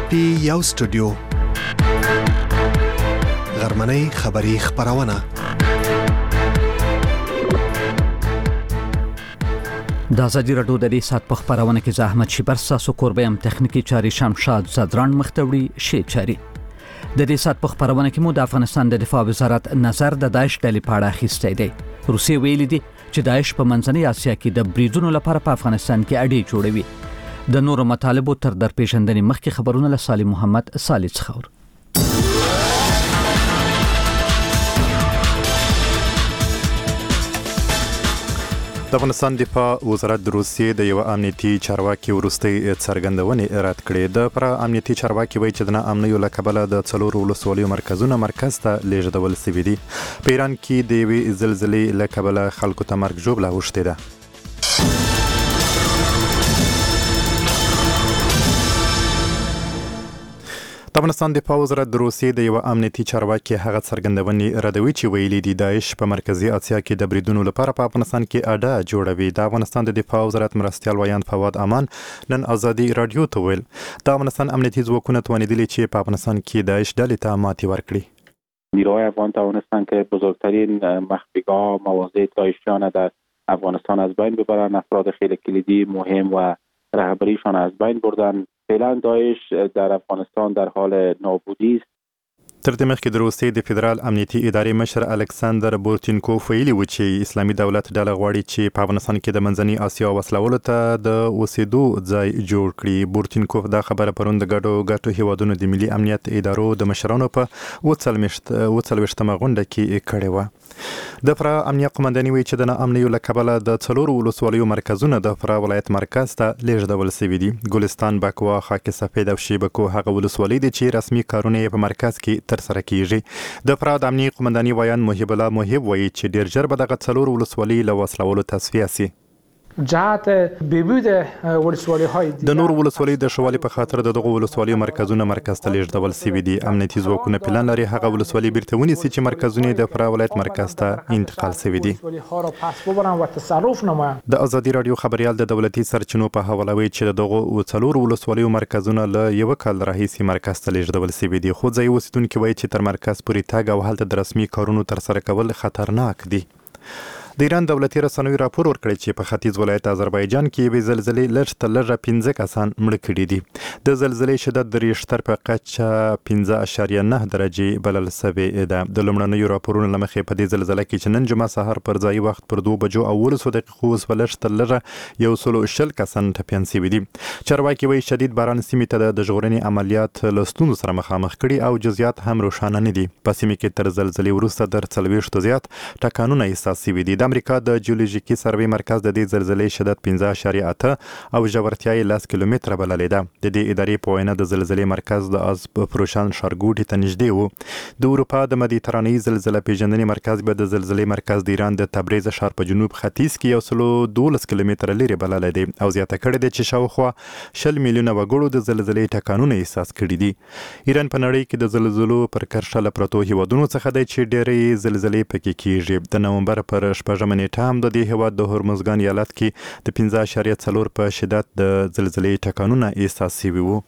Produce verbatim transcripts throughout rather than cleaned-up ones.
پی یو سټوډیو غرمنۍ خبری خبرونه د ازادي راډیو د دې سات په خبرونه کې زحمت شي پر ساسو کوربه هم تخنیکی چاري شمشاد زدران مختوړي شي چاري د دې سات په خبرونه کې مو د افغانستان د دفاع وزارت نظر د داعش ډلې په اړه اخیستی دی. روسي ویلي دي چې داعش په منځنۍ اسیا کې د بریدونو لپاره په افغانستان کې اډې جوړوي. د نورو مطالبو تر درپېژندنې مخکې خبرونه له صالح محمد صالح څخه. د افغانستان دفاع وزارت د روسیې د یو امنیتي چارواکي وروستۍ څرګندونې رد کړې. د پر امنیتي چارواکي وایي چې د امنیو له کبله د څلورو ولسوالیو مرکزونه مرکز ته لیږدول شوي دي. په ایران کې د یوې زلزلې له کبله خلکو ته مرګ ژوبله اوښتې ده. د افغانستان دفاع وزارت د روسیې د یو امنیتي چارواکي هغه څرګندونې ردوي چې ویلي دي داعش په مرکزی اسیا کې د بریدونو لپاره په افغانستان کې اډه جوړوي. د افغانستان د دفاع وزارت مرستیال ویاند فواد امان نن ازادي رادیو ته ویل د افغانستان امنیتي ځواکونه توانیدلي چې په افغانستان کې داعش ډلې ته ماتې ورکړي. نیروهای افغان توانستند که بزرگترین مخفیگاه مواضع داعشیان در افغانستان از بین ببرند. افراد خیلی کلیدی مهم و رهبریشان از بین بردن. فعلا داعش در افغانستان در حال نابودی است. تر دې مخکې د روسیې د فدرال امنیتي ادارې مشر الکساندر بورتینکوف ویلي و چې اسلامي دولت ډله غواړي چې په افغانستان کې د منځنۍ اسیا وسلولو ته د اوسېدو ځای جوړ کړي. بورتینکوف دا خبره پرون د ګډو ګټو هیوادونو د ملي امنیت ادارو د مشرانو په اووه څلوېښتمه غونډه کې کړې وه. د فرا امنیه قومنداني وایي چې د ناامنیو له کبله د څلورو ولسوالیو مرکزونه د فرا ولایت مرکز ته لیږدول شوي دي. ګلستان، بکوا، خاک سفید او شیبکو هغه ولسوالۍ دي چې رسمي کارونه یې په مرکز کې ترسره کیږي. د فرا د امنیه قومنداني ویاند محب الله محب وایي چې ډیر ژر به دغه څلور ولسوالۍ له وسلولو تصفیه شي. جهت بهبود ولسوالی های د نور ولسوالی د شوالي په خاطر د دغه ولسوالی مرکزونه مرکز ته لیږدول شوي دي. امنیتي ځواکونه پلان لري هغه ولسوالی بیرته ونیسي چې مرکزونه د فرا ولایت مرکز ته انتقال شوي دي. د ازادي رادیو خبريال د دولتي سرچینو په حواله وایي چې دغه څلور ولسوالیو مرکزونه له یو کال راهیسې مرکز ته لیږدول شوي دي. خو ځای اوسیدونکي وایي چې تر مرکز پورې تګ او هلته د رسمي کارونو ترسره کول خطرناک دي. د ایران دولتي رسنیو راپور ورکړی چې په ختیځ ولایت آذربایجان کې یوې زلزلې لږ تر لږه پنځه کسان مړه کړي دي. د زلزلې شدت د ریشتر په کچه پنځه اعشاریه نه درجې بلل شوې ده. د لومړنیو راپورونو له مخې په دې زلزله کې چې نن جمعه سهار پر ځایي وخت پر دوه بجو او اوولسو دقیقو وسوه لږ تر لږه یو سل شل کسان ټپیان شوي دي. چارواکي وایي شدید باران سیمې ته د ژغورنې عملیات له ستونزو سره مخامخ کړي او جزئیات هم روښانه نه دي. په سیمې کې تر زلزلې وروسته در څلوېښتو زیات ټکانونه احساس شوي دي. د امریکا د جیولوژیکي سروې مرکز د دې زلزلې شدت پنځه اعشاریه اته او ژورتیا یې لس کیلومتره بللې ده. د دې ادارې په وینا د زلزلې مرکز د از پروشان ښارګوټي ته نږدې و. د اروپا د مدیترانې زلزله پیژندنې مرکز به د زلزلې مرکز د ایران د تبریز ښار په جنوب ختیځ کې یو سل دولس کیلومتره لرې بللی دی او زیاته کړې ده چې شاوخوا شل میلیونه وګړو د زلزلې ټکانونه احساس کړي دي. ایران په نړۍ کې د زلزلو پر کرښه له پرتو هیوادونو څخه دی چې ډېرې زلزلې پکې کیږي. د نومبر پر شپږمه نیټه هم د دې هیواد د هرمزګان ایالت کې د پنځه اعشاریه څلور په شدت د زلزلې ټکانونه احساس شوي وو.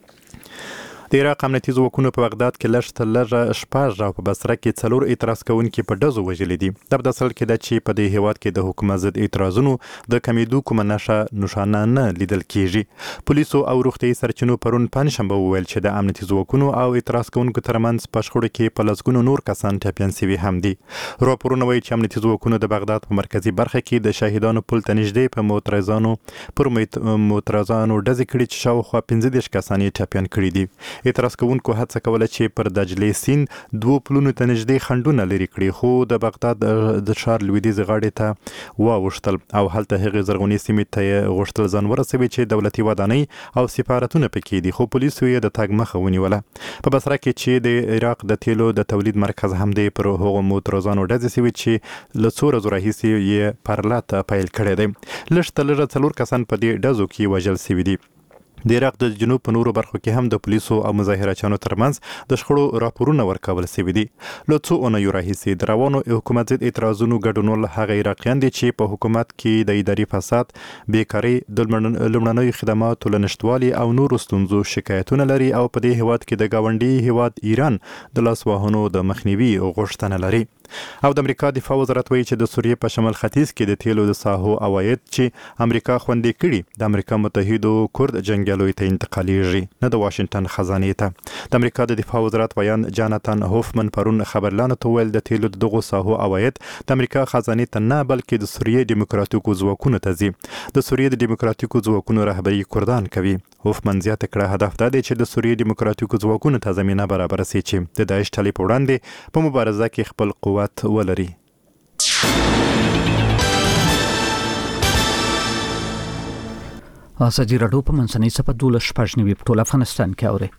د عراق امنیتي ځواکونو په بغداد کې لږ تر لږه شپږ او په بصره کې څلور اعتراض کوونکي په ډزو وژلي دي. دا په اصل کې ده چې په دې هیواد کې د حکومت ضد اعتراضونو د کمیدو کومه نښه نښانه نه لیدل کیږي. پولیسو او روغتیايي سرچینو پرون پنجشنبه وویل چې د امنیتي ځواکونو او اعتراض کوونکو ترمنځ په شخړو کې په لسګونو نور کسان ټپیان شوي هم دي. راپورونه وایي چې امنیتي ځواکونو د بغداد په مرکزي برخه کې د شهیدانو پل ته نږدې په معترضانو پر معترضانو ډزې کړي چې شاوخوا پنځه دېرش کسان یې ټپیان کړي دي. اعتراض کوونکو هڅه کوله چې پر دجلې سیند دوه پلونو ته نږدې خنډونه لرې کړي خو د بغداد د ښار لویدیځې غاړې ته واوښتل او هلته هغې زرغونې سیمې ته یې غوښتل ځان ورسوي چې دولتي ودانۍ او سفارتونه پکې دي خو پولیسو یې د تګ مخه ونیوله. په بصره کې چې د عراق د تیلو د تولید مرکز هم دی پر هغو معترضانو ډزې شوي چې له څو ورځو راهیسې یې پرلت پیل کړی دی. لږ تر لږه څلور کسان په دې ډزو کې وژل شوي دي. د عراق د جنوب په نورو برخو کې هم د پولیسو او مظاهرچیانو ترمنځ د شخړو راپورونه ورکول شوي دي. له څو اونیو راهیسې د روانو حکومت ضد اعتراضونو ګډونول هغه عراقیان دي چې په حکومت کې د اداري فساد، بیکاري، د لومړنیو خدماتو له نشتوالي او نورو ستونزو شکایتونه لري او په دې هیواد کې د ګاونډي هیواد ایران د لاسوهنو د مخنیوي غوښتنه لري. او د امریکا دفاع وزارت وایي چې د سوریې په شمال ختیځ کې د تیلو د ساحو عواید چې امریکا خوندې کړي د امریکا متحدو کورد جنګیالیو ته انتقالیږي، نه د واشنگټن خزانې ته. د امریکا د دفاع وزارت ویان جاناتان هوفمن پرون خبرلانو ته ویل د تیلو دغه ساحو عواید د امریکا خزانې ته نه بلکې د سوریې دیموکراتیکو ځواکونو ته ځي. د سوریې د دیموکراتیکو ځواکونو رهبري کردان کوي. هوفمن زیاته کړه هدف دا دی چې د سوریې دیموکراتیکو ځواکونو ته زمینه برابر شي چې د داعش ډلې په وړاندې په مبارزه کې خپل قوت ولري. ازادي راډیو په منځنۍ صفحه دولس شپږ نوي په ټول افغانستان کې اوري.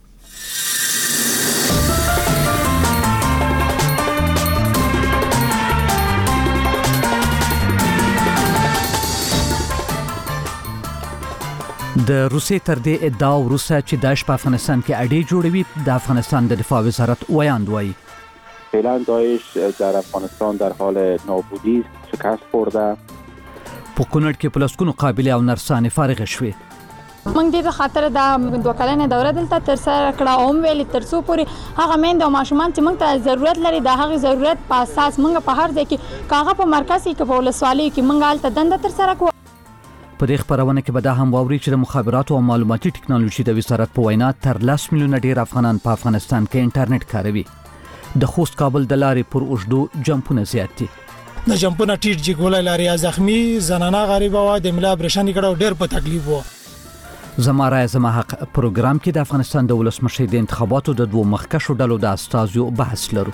د روسیې تر دې ادعا وروسته چې داعش په افغانستان کې اډې جوړوي، د افغانستان د دفاع وزارت ویاند وایي فعلا داعش در افغانستان در حال نابودی است، شکست خورده. په کونړ کې په لسګونو قابلې او نرسانې فارغ شوې. موږ دې په خاطر د دوه کلنې دوره دلته تر سره کړه او ویلي تر څو پورې هغه میندې او ماشومان چې موږ ته ضرورت لري د هغې ضرورت په اساس موږ په هر ځای کې که هغه په مرکز کې که په ولسوالیو کې موږ هلته دنده تر سره کوو. په دې خبرونه کې به دا هم واوري چې د مخابراتو او معلوماتي ټکنالوژي د وزارت په وینا تر لس میلیونه ډیر افغانان په افغانستان کې انټرنیټ کاروي. د خوست کابل د لارې پر اوږدو جمپونه زیات دي. د جمپونه ټیټ جګولای لارې زخمی زنانه غریبه و د ملا برشن کړه ډیر په تکلیف و. زما رای زما حق پروګرام کې د افغانستان د ولسمشر د انتخاباتو د دوه مخکښو ډلو د استازو بحث لرو.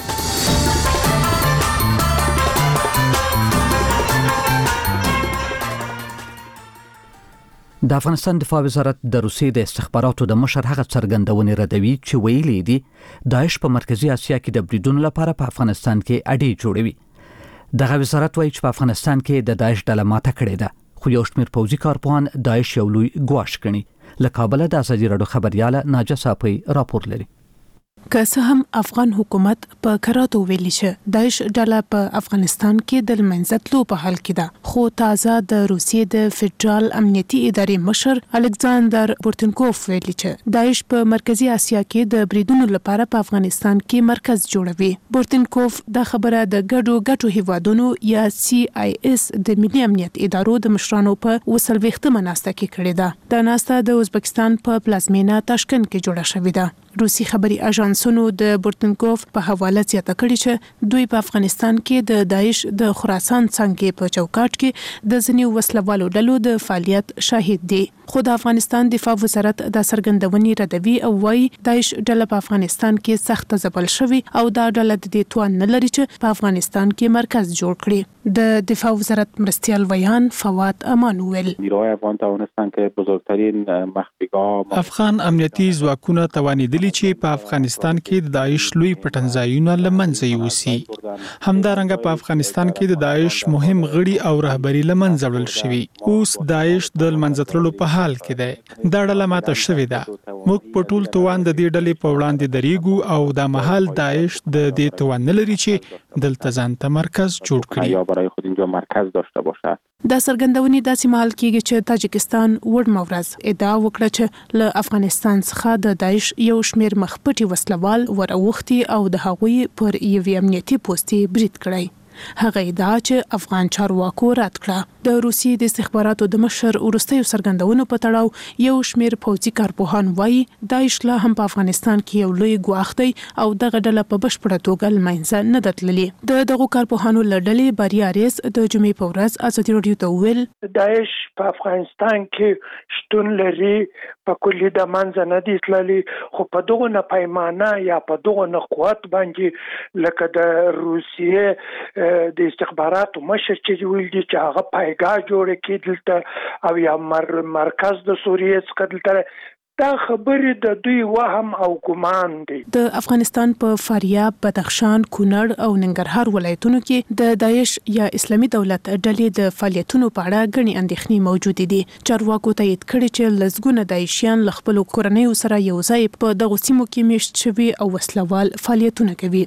د افغانستان دفاع وزارت د روسیې د استخباراتو د مشر هغه څرګندونې ردوي چې ویلي دي داعش په مرکزی اسیا کې د بریدونو لپاره په افغانستان کې اډې جوړوي. دغه وزارت وایي چې په افغانستان کې د داعش ډله ماته کړې ده، خو یو شمېر پوځي کارپوهان داعش یو لوی ګواښ ګڼي. له کابله د ازادي راډیو خبرياله ناجه صافي راپور لري. که څه هم افغان حکومت په کراتو ویلي چې داعش ډله په افغانستان کې د منځتلو په حال کې ده، خو تازه د روسیې د فدرال امنیتي ادارې مشر الکساندر بورتنکوف ویلي چې داعش په مرکزی اسیا کې د بریدونو لپاره په افغانستان کې مرکز جوړوي. بورتنکوف دا خبره د ګډو ګټو هیوادونو یا سی آی اس د ملي امنیت ادارو د مشرانو په وسلويختمه ناسته کې کړې ده. دا ناسته د ازبکستان په پلازمینه تاشکند کې جوړه شوې ده. روسي خبري اژانسونو د بورتنکوف په حواله زیاته کړې چې دوی په افغانستان کې د داعش د خراسان څنګه په چوکاټ کې د ځینې وسلوالو ډلو د فعالیت شاهد دي. خو د افغانستان دفاع وزارت د سرګندونې ردوي او وايي داعش ډله په افغانستان کې سخت ځپل شوی او دا ډله د دې توان نه لري چې په افغانستان کې مرکز جوړ کړي. د دفاع وزارت مرستیال ویان فواد امان ویل نیروهای افغان توانستن که بزرگترین مخفیگاه افغان امنیتي ځواکونه توانیدلي چې په افغانستان کې د داعش لوی پټنځایونه لمنځه یوسي. همدارنګه په افغانستان کې د داعش مهم غړي او رهبری لمنځه وړل شوي. اوس داعش د لمنځتلو په حال کې دی. دا ډله ماته شوې ده. موږ په ټول توان د دې ډلې په وړاندې درېږو او دا مهال داعش د دې توان نه لري چې دلته ځان ته مرکز جوړ کړي. برای خود اینجا مرکز داشته باشه. دا سرګندونې داسې مهال کېږي چې تاجکستان وړ مورز ادعا وکړه چې له افغانستان څخه د داعش یو شمېر مخپټي وسلوال وراوختي او د هغوی پر یوې امنیتي پوستې برید کړی. هغه ادعا چې افغان چارواکو رد کړه. د روسیې د استخباراتو د مشر وروستیو سرګندونو په تړاو یو شمېر پوځي کارپوهان وایي داعش لا هم په افغانستان کې یو لوی ګواښ دی او دغه ډله په بشپړه توګه له منځه نه ده تللې. د دغو کارپوهانو له ډلې بریا ریس د جمعې په ورځ ازادي راډیو ته وویل داعش په افغانستان کې شتون لري، په کلي د منځه نه دي تللي، خو په دغه نه پیمانه یا په دغه نه قوت باندې لکه د روسیې د استخباراتو مشر چې ویل دي چې هغه پایګاه جوړ کړي دلته او یا مر مرکز د سوریې څخه دلته دا خبرې د دوی وهم او ګمان دی. د افغانستان په فاریاب، بدخشان، کونړ او ننګرهار ولایتونو کې د داعش یا اسلامي دولت ډلې د فعالیتونو په اړه غني اندېښنې موجودې دي. چارواکو تایید کړي چې لزګونه داعشیان له خپل کورنۍ سره یو ځای په دغه سیمو کې میشت شوي او وسلوال فعالیتونه کوي.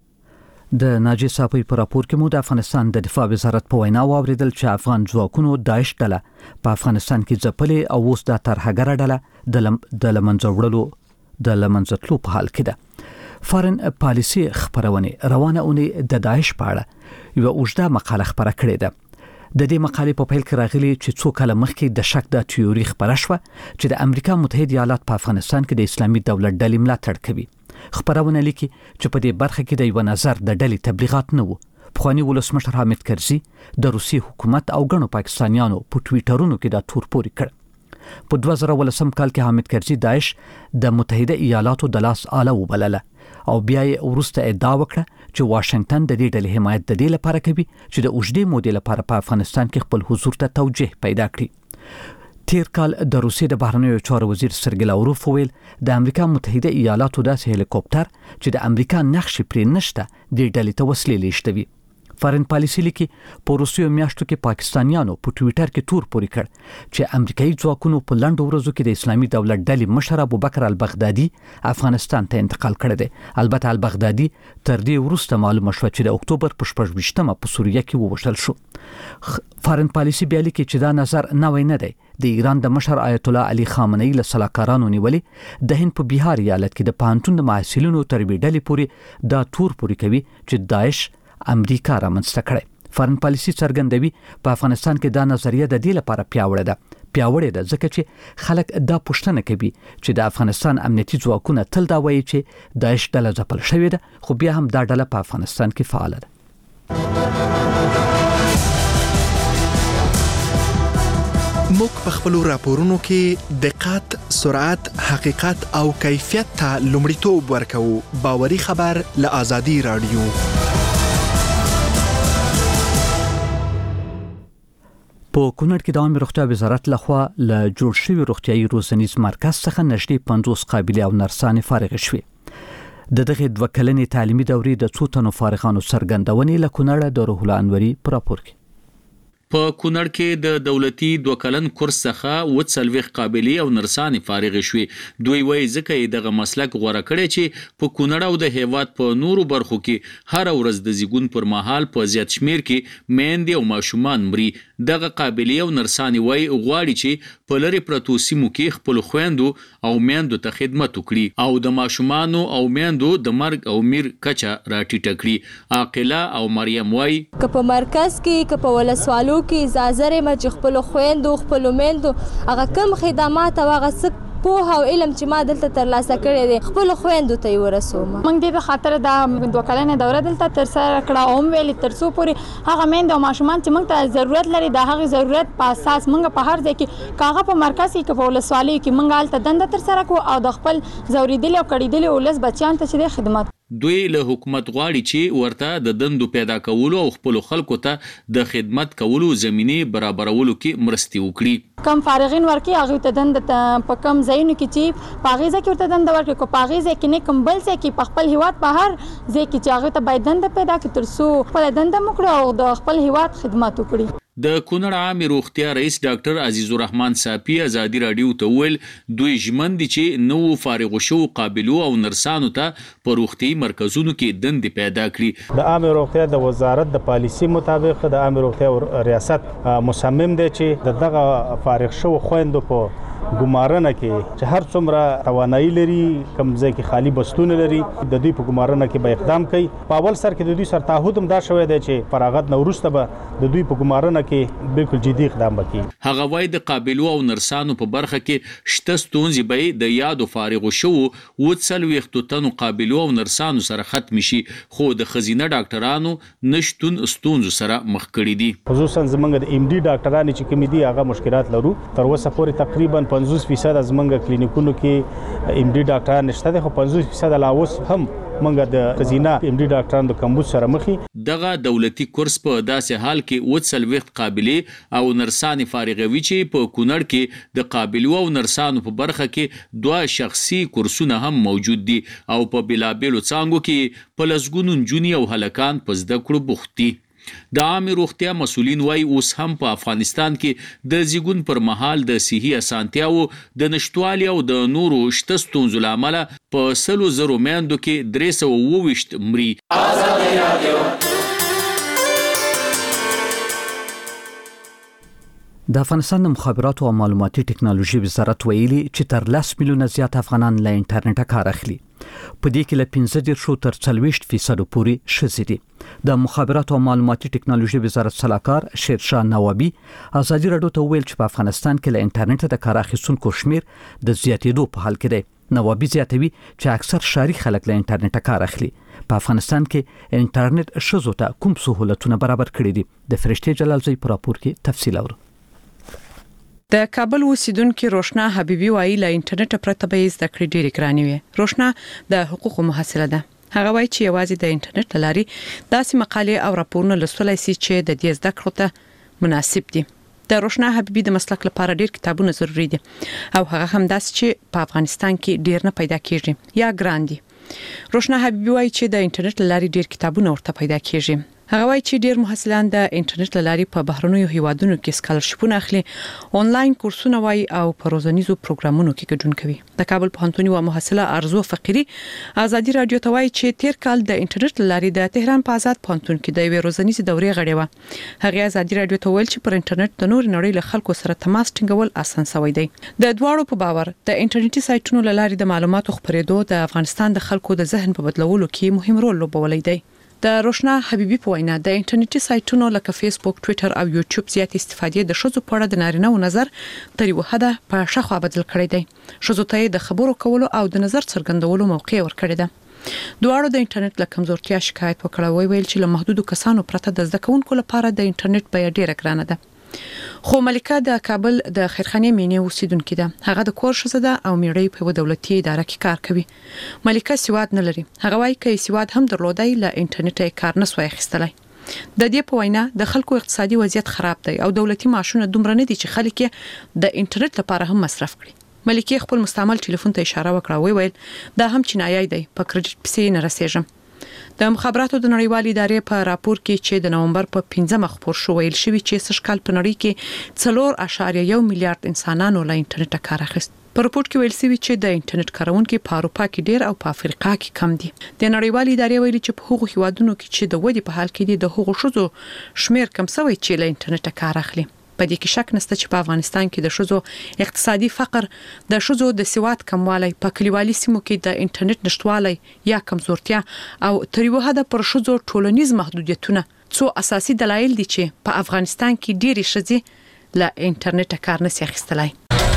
د ناجی صافی پر راپور کې مو د افغانستان د دفاع وزارت په وینا واوریدل چې افغان ځواکونو داعش ډله په افغانستان کې ځپلې او اوس د ترهګره ډله د لم د لمنځه وړلو د لمنځه تلو په حال کې ده. فارن پالیسي خبرونه روانه اونۍ د داعش په اړه یو اوږده مقاله خبره کړې ده. د دې مقالې په پیل کې راغلي چې څو کاله مخکې د شک د تیوري خبره شوه چې د امریکا متحده ایالات په افغانستان کې د اسلامي دولت ډلې ملاتړ کوي. خبرونه لیکي چې په دې برخه کې د یو نظر د ډلې تبلیغات نه وو. پخوانی ولسمشر حامد کرزي د روسي حکومت او ګڼو پاکستانیانو په ټویټرونو کې دا تور پوري کړ. په دوه زره ولسم کال کې حامد کرزي داعش د متحده ایالاتو د لاس آله وبلله او بیا یې وروسته ادعا وکړه چې واشنگټن د دې ډلې حمایت د دې لپاره کوي چې د اوږدې مودې لپاره په افغانستان کې خپل حضور ته توجیه پیدا کړي. تیر کال د روسیې د بهرنیو چارو وزیر سرګی لاوروف ویل د امریکا متحده ایالاتو داسې هلیکوپټر چې د امریکا نقش پرې نشته د ډلې ته وسلې لیږدوي. فارن پالیسي لیکي په روسیو میاشتو کې پاکستانیانو په ټویټر کې تور پوري کړ چې امریکایي ځواکونو په لنډو ورځو کې د اسلامي دولت ډلې مشر ابوبکر البغدادي افغانستان ته انتقال کړی دی. البته البغدادي تر دې وروسته معلومه شوه چې د اکتوبر په شپږ ویشتمه په سوریه کې ووژل شو. فارن پالیسي بیا لیکي چې دا نظر نوی نه دی. د ایران د مشر آیت الله علي خامنه‌ای له سلاکارانو نیولې د هند په بهار ایالت کې د پوهنتون د محصلینو تر وی ډلې پورې دا تور پوري کوي چې داعش امریکا رامنځته کړي. فارن پالیسي څرګندوي په افغانستان کې دا نظریه د دې لپاره پیاوړې ده پیاوړې ده ځکه چې خلک دا پوښتنه کوي چې د افغانستان امنیتي ځواکونه تل دا وایي چې داعش ډله ځپل شوې ده خو بیا هم دا ډله په افغانستان کې فعال ده. موږ په خپل راپورونو کې دقت، سرعت، حقیقت او کیفیت ته لومړیتوب ورکوو. باوري خبر له آزادي رادیو. په کونړ کې د عامه روغتیا وزارت لخوا له جوړ شوی روغتیايي روزنیز مرکز څخه نږدې پنځوس قابلیت او نرسانې فارغ شوې. د دغه دوه کلنې تعلیمي دورې د څو تنو فارغانو څرګندونې له کونړ د روح الله انوري پر راپور کې. په کونړ کې د دولتي دوه کلن کورس څخه و څلوېښت قابلیت او نرسانې فارغ شوې. دوی وایي ځکه یې دغه مسلک غوره کړی چې په کونړ او د هیواد په نورو برخو کې هر ورځ د زیږون پر مهال په زیات شمیر کې میندې او ماشومان مري. دغه قابلیت او نرسانې وایي غواړي چې په لرې پرتو سیمو کې خپل خویندو او میندو ته خدمت وکړي او د ماشومانو او میندو د مرګ او میر کچه راټیټه کړي. عاقله او مریم وایي که په مرکز کې که په ولسوالو کې اجازه لرم چې خپل خويندو خپل میندو هغه کم خدمات او هغه څه په او علم چې ما دلته ترلاسه کړی دی خپل خويندو ته ورسوم. موږ دې په خاطر د دوه کلنې دوره دلته تر سره کړه او ویل تر څو پورې هغه میند او ماشومان چې موږ ته ضرورت لري د هغه ضرورت په اساس موږ په هر ځای کې کاغه په مرکز کې په ولسوالۍ کې موږ الته دنده تر سره کو او د خپل زوریدل او کړیدل ولس بچیان ته چې خدمت. دوی له حکومت غواړي چې ورته د دندو پیدا کولو او خپل خلکو ته د خدمت کولو زمینه برابرولو کې مرستي وکړي. کم فارغین ورکی هغه ته دند په کم ځایونو کې چې پاغیزه کې ورته دند ورکړي کو پاغیزه کې نه کم بل څه کې په خپل هیواد په هر ځای کې چې هغه ته باید دند پیدا کړي تر څو خپل دند مکړي او د خپل هیواد خدمت وکړي. د کونړ عامه روغتیا رئیس ډاکټر عزیز الرحمن صافی ازادي رادیو ته ویل دوی ژمن دي چې نو فارغ شو قابلیت او نرسانو ته په روغتي مرکزونو کې دند پیدا کړي. د عامه روغتیا د وزارت د پالیسي مطابق د عامه روغتیا ریاست مصمم دی چې دغه فارغ شو خويندو په ګمارنه کې چې هر څومره توانایي لري کوم ځای کې خالی بستونه لري د دوی په ګمارنه کې به اقدام کوي. په اول سر کې د دوی سره تعهد هم دا شوی دی چې فراغت نه وروسته به د دوی په ګمارنه کې بالکل جدي اقدام وکړي. هغه وایي د قابلیت او نرسانو په برخه کې شته ستونزې به د یادو فارغ شو و څلوېښت تنو قابلیت او نرسانو سره ختم شي خو د خزینه ډاکټرانو نشټون ستونزو سره مخ کړي دي. خصوصا زمونږ د ام ډي ډاکټرانو چې کوم دي هغه مشکلات لرو. تر اوسه پورې تقریبا پنځوس فیصد از زمونږ کلینیکونو کې ام ډي ډاکټران نشته دي خو پنځوس فیصد لا اوس هم موږ د خزینه ام ډي ډاکټرانو د کمبود سره مخې. دغه دولتي کورس په داسې حال کې وڅل وخت قابلې او نرسانې فارغوي چې په کونړ کې د قابلو او نرسانو په برخه کې دوه شخصي کورسونه هم موجود دي او په بلابلو څانګو کې په لسګونو نجونې او هلکان په زده کړو بوخت دي. د عامه روغتیا مسؤلین وایي اوس هم په افغانستان کې د زیږون پر مهال د صحي اسانتیاو د نشټوالي او د نورو شته ستونزو له امله په سلو زرو میندو کې درې سوه اووه ویشت مري. د افغانستان د مخابراتو او معلوماتي ټکنالوژي وزارت ویلي چې تر لس میلیونه زیات افغانان له انټرنیټه کار اخلي. په دې کې له پنځه دېرشو تر څلوېښت فیصدو پورې ښځې دي. د مخابراتو او معلوماتي ټکنالوژي وزارت سلاکار شیرشاه نوابي ازادي راډیو ته ویل چې په افغانستان کې له انټرنیټه د کار اخیستونکو شمیر د زیاتېدو په حال کې دی. نوابي زیاتوي چې اکثر ښاري خلک له انټرنیټه کار اخلي. په افغانستان کې انټرنیټ ښځو ته کوم سهولتونه برابر کړي دي؟ د فرشتې جلالزی په راپور کې تفصیل اورو. د کابل اوسیدونکو روشنا حبیبي وایي له انټرنیټ پرته به زده کړې ډېرې ګرانې وي. روشنا د حقوقو محصله ده. هغه وایي چې یوازې د انټرنیټ لاري داسې مقالې او راپورونه لوستلای شي چې د دې زده کړو ته مناسب دي. د روشنا حبیبي د مسلک لپاره ډېر کتابونه ضروري دي او هغه هم داسې چې په افغانستان کې ډېر نه پیدا کیږي یا ګران دي. روشنا حبیبي وایي چې د انټرنیټ لاري ډېر کتابونه ورته پیدا کیږي. هغه وایي چې ډېر محصلان د انټرنیټ لاري په بهرنیو هیوادونو کې سکالرشپونه اخلي، آنلاین کورسونه وایي او په روزنیزو پروګرامونو کې ګډون کوي. د کابل پوهنتون یو محصله ارزو فقيري ازادي رادیو ته وایي چې تیر کال د انټرنیټ لاري د تهران په آزاد پوهنتون کې د یوې روزنیزې دورې غړې و. هغه ازادي رادیو ته ویل چې پر انټرنیټ د نور نړۍ له خلکو سره تماس ټینګول آسان شوی دی. د دواړو په باور د انټرنیټي سایټونو لاري د معلوماتو خپرېدو د افغانستان د خلکو د ذهن په بدلولو کې مهم رول لوبولی دی. د روشنا حبیبي په وینا د انټرنیټي سایټونو لکه فیسبوک، ټوئیټر او یوټیوب زیات استفادې د ښځو په اړه د نارینه‌و نظر تر یو حده په ښه خوا بدل کړی دی. ښځو ته د خبرو کولو او د نظر څرګندولو موقع ورکړی ده. دواړو د انټرنیټ له کمزورتیا شکایت وکړ، ویل چې له محدودو کسانو پرته د زده کوونکو لپاره د انټرنیټ بیه ډیره ګرانه ده. خو ملکه د کابل د خیرخانه مینې اوسیدونکې ده. هغه د کور ښځه ده او میړی په دولتي اداره کې کار کوي. ملکه سواد نه لري. هغه وايي چې سواد هم درلودای له انټرنیټ کار نه سوی خستلای. د دې په وینا د خلکو اقتصادي وضعیت خراب دی او دولتي معاشونه دومره نه دي چې خلک د انټرنیټ لپاره هم مصرف کړي. ملکه خپل مستعمل ټلیفون ته اشاره وکړه، وی ویل دا هم چینایي دی، په کریډټ پسې نه رسیږم. د مخابراتو د نړیوال ادارې په راپور کې چې د نومبر په پنځمه خبر شو ویل شوی چې سږ کال په نړۍ کې څلور اعشاریه یو میلیارډ انسانانو له انټرنیټ کار اخیست. په راپور کې ویل شوی چې د انټرنیټ کارونکو په اروپا کې ډیر او په افریقا کې کم دي. د نړیوال ادارې ویلي چې په هغو هیوادونو کې چې د ودی په حال کې دي د هغو ښځو شمیر کم شوی چې له انټرنیټ کار اخلي. په دې کې شک نشته چې په افغانستان کې د ښځو اقتصادي فقر، د ښځو د سواد کموالی، په کلیوالي سیمو کې د انټرنیټ نشټوالی یا کمزورتیا او تر یو حده پر ښځو ټولنیز محدودیتونه څو اساسي دلایل دي چې په افغانستان کې ډېری ښځې له انټرنیټ کار نشي اخیستلای.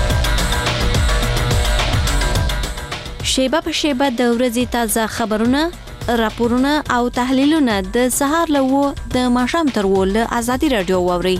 شیبه په شیبه د ورځې تازه خبرونه، راپورونه او تحلیلونه د سهار لوو د ماښام تر وو له ازادي رادیو واوري.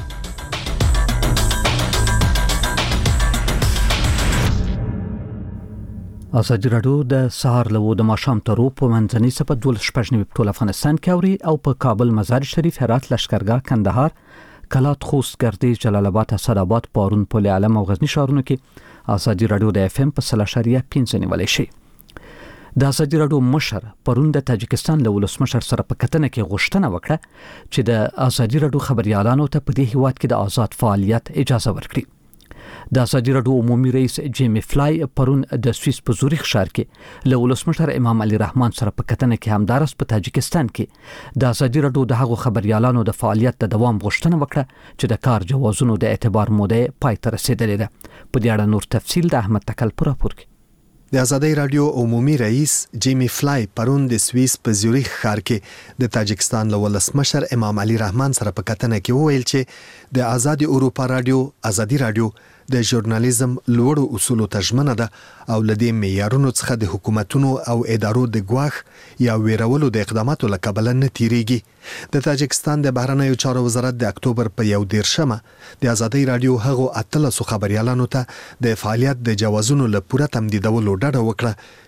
ازادي راډیو د سهار له د ماښام تر په منځنۍ سپه دولس شپږ نیمې په ټول افغانستان کې اوري او په کابل، مزار شریف، هرات، لشکرګاه، کندهار، کلات، خوست، ګردیز، جلال آباد، اسداباد، پارون، پل علم او غزنی ښارونو کې ازادي راډیو د اف ام په سل اشاریه پنځه نیولای شي. د ازادي راډیو مشر پرون د تاجکستان له ولسمشر سره په کتنه کې غوښتنه وکړه چې د ازادي راډیو خبريالانو ته په دې هیواد کې د آزاد فعالیت اجازه ورکړي. د ازادي راډیو عمومي رئیس جیمی فلای پرون د سویس په زوریخ ښار کې له ولسمشر امام علي رحمان سره په کتنه کې همدارس په تاجکستان کې د ازادي راډیو د هغو خبريالانو د فعالیت د دوام غوښتنه وکړه چې د کار جوازونو د اعتبار موده پای ته رسیدلې ده. په دې اړه نور تفصیل د احمد تکل پر راپور کې. د ازادي راډیو عمومي رئیس جیمی فلای پرون د سویس په زوریخ ښار کې د تاجکستان له ولسمشر امام علي رحمان سره په کتنه کې وویل چې د آزادي اروپا راډیو ازادي راډیو د ژورنالیزم لوړو اصولو ته ژمنه ده او لدې معیارونو څخه د حکومتونو او ادارو د ګواښ یا ویرولو د اقداماتو له کبله نه تیریږي. د تاجکستان د بهرنیو چارو وزارت د اکتوبر په یو دیرشمه د ازادي راډیو هغو اتلسو خبريالانو ته د فعالیت د جوازونو له پوره تمدیدولو ډډه وکړه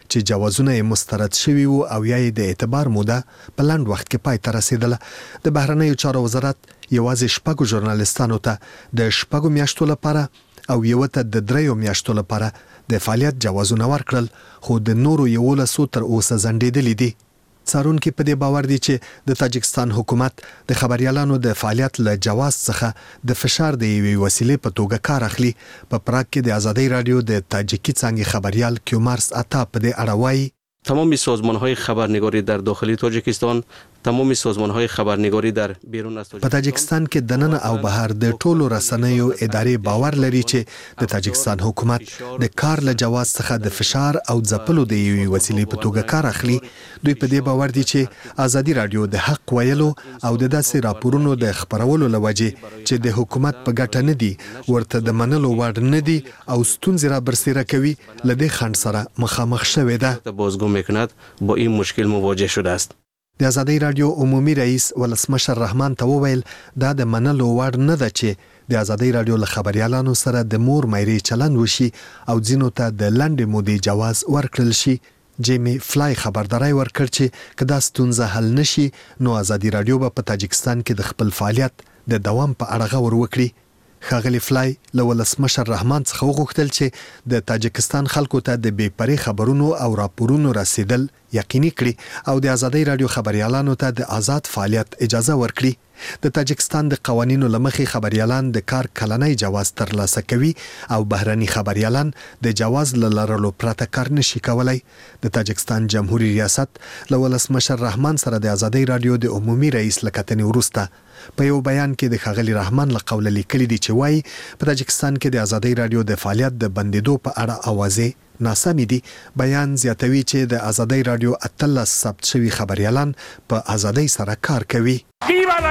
چې جوازونه یې مسترد شوي وو او یا یې د اعتبار موده په لنډ وخت کې پای ته رسیدله. د بهرنیو چارو وزارت یوازې شپږو ژورنالستانو ته د شپږو میاشتو لپاره او یو ته د دریو میاشتو لپاره د فعالیت جوازونه ورکړل، خو د نورو یولسو تر اوسه ځنډېدلي دي. څارونکي په دې باور دي چې د تاجکستان حکومت د خبريالانو د فعالیت له جواز څخه د فشار د یوې وسیلې په توګه کار اخلي. په پراګ کې د آزادی رادیو د تاجیکی څانګې خبريال کیومارس عطا په دې اړه وایي تمام سازمان‌های خبرنگاری در داخل تاجیکستان، تمام سازمان‌های خبرنگاری در بیرون از په تاجکستان کې د نن او بهر د ټولو رسنیو ادارې باور لري چې د تاجکستان حکومت د کار له جواز څخه د فشار او ځپلو د یوې وسیلې په توګه کار اخلي. دوی په دې باور دي چې آزادی رادیو د حق ویلو او د داسې راپورونو د خبرولو لوجه چې د حکومت په ګټه نه دي، ورته د منلو وړ نه دي او ستونزې را برسېره کوي، لدې خنډ سره مخامخ شوې ده. بازگو میکند با این مشکل مواجه شده است. د آزادی رادیو عمومي رئیس ولسمشر رحمان ته وویل دا د منلو وړ نه ده چې د آزادی رادیو له خبريالانو سره د مور مېرې چلند وشي او ځینو ته د لنډې مودې جواز ورکړل شي. جیمی فلای خبرداري ورکړ چې کدا ستونزه حل نشي نو آزادی رادیو به په تاجکستان کې د خپل فعالیت د دوام په اړه غور وکړي. ښاغلی فلای له ولسمشر رحمان څخه وغوښتل چې د تاجکستان خلکو ته د بې پرې خبرونو او راپورونو رسیدل یقیني کړي او د آزادی رادیو خبريالانو ته د آزاد فعالیت اجازه ورکړي. د تاجکستان د قوانینو لمخې خبريالان د کار کلنۍ جواز ترلاسه کوي او بهرني خبريالان د جواز لرلو پرته کار نشي کولای. د تاجکستان جمهوریت ریاست له ولسمشر رحمان سره د آزادی رادیو د عمومي رئیس لکتنې وروسته په یو بیان کې د ښاغلي رحمان له قوله لیکلي دي چې وایي په تاجکستان کې د آزادی رادیو د فعالیت د بندیدو په اړه اوازې ناسمې دي. بیان زیاتوي چې د آزادی رادیو اتلس ثبت شوي خبريالان په آزادی سره کار کوي. ویوا لا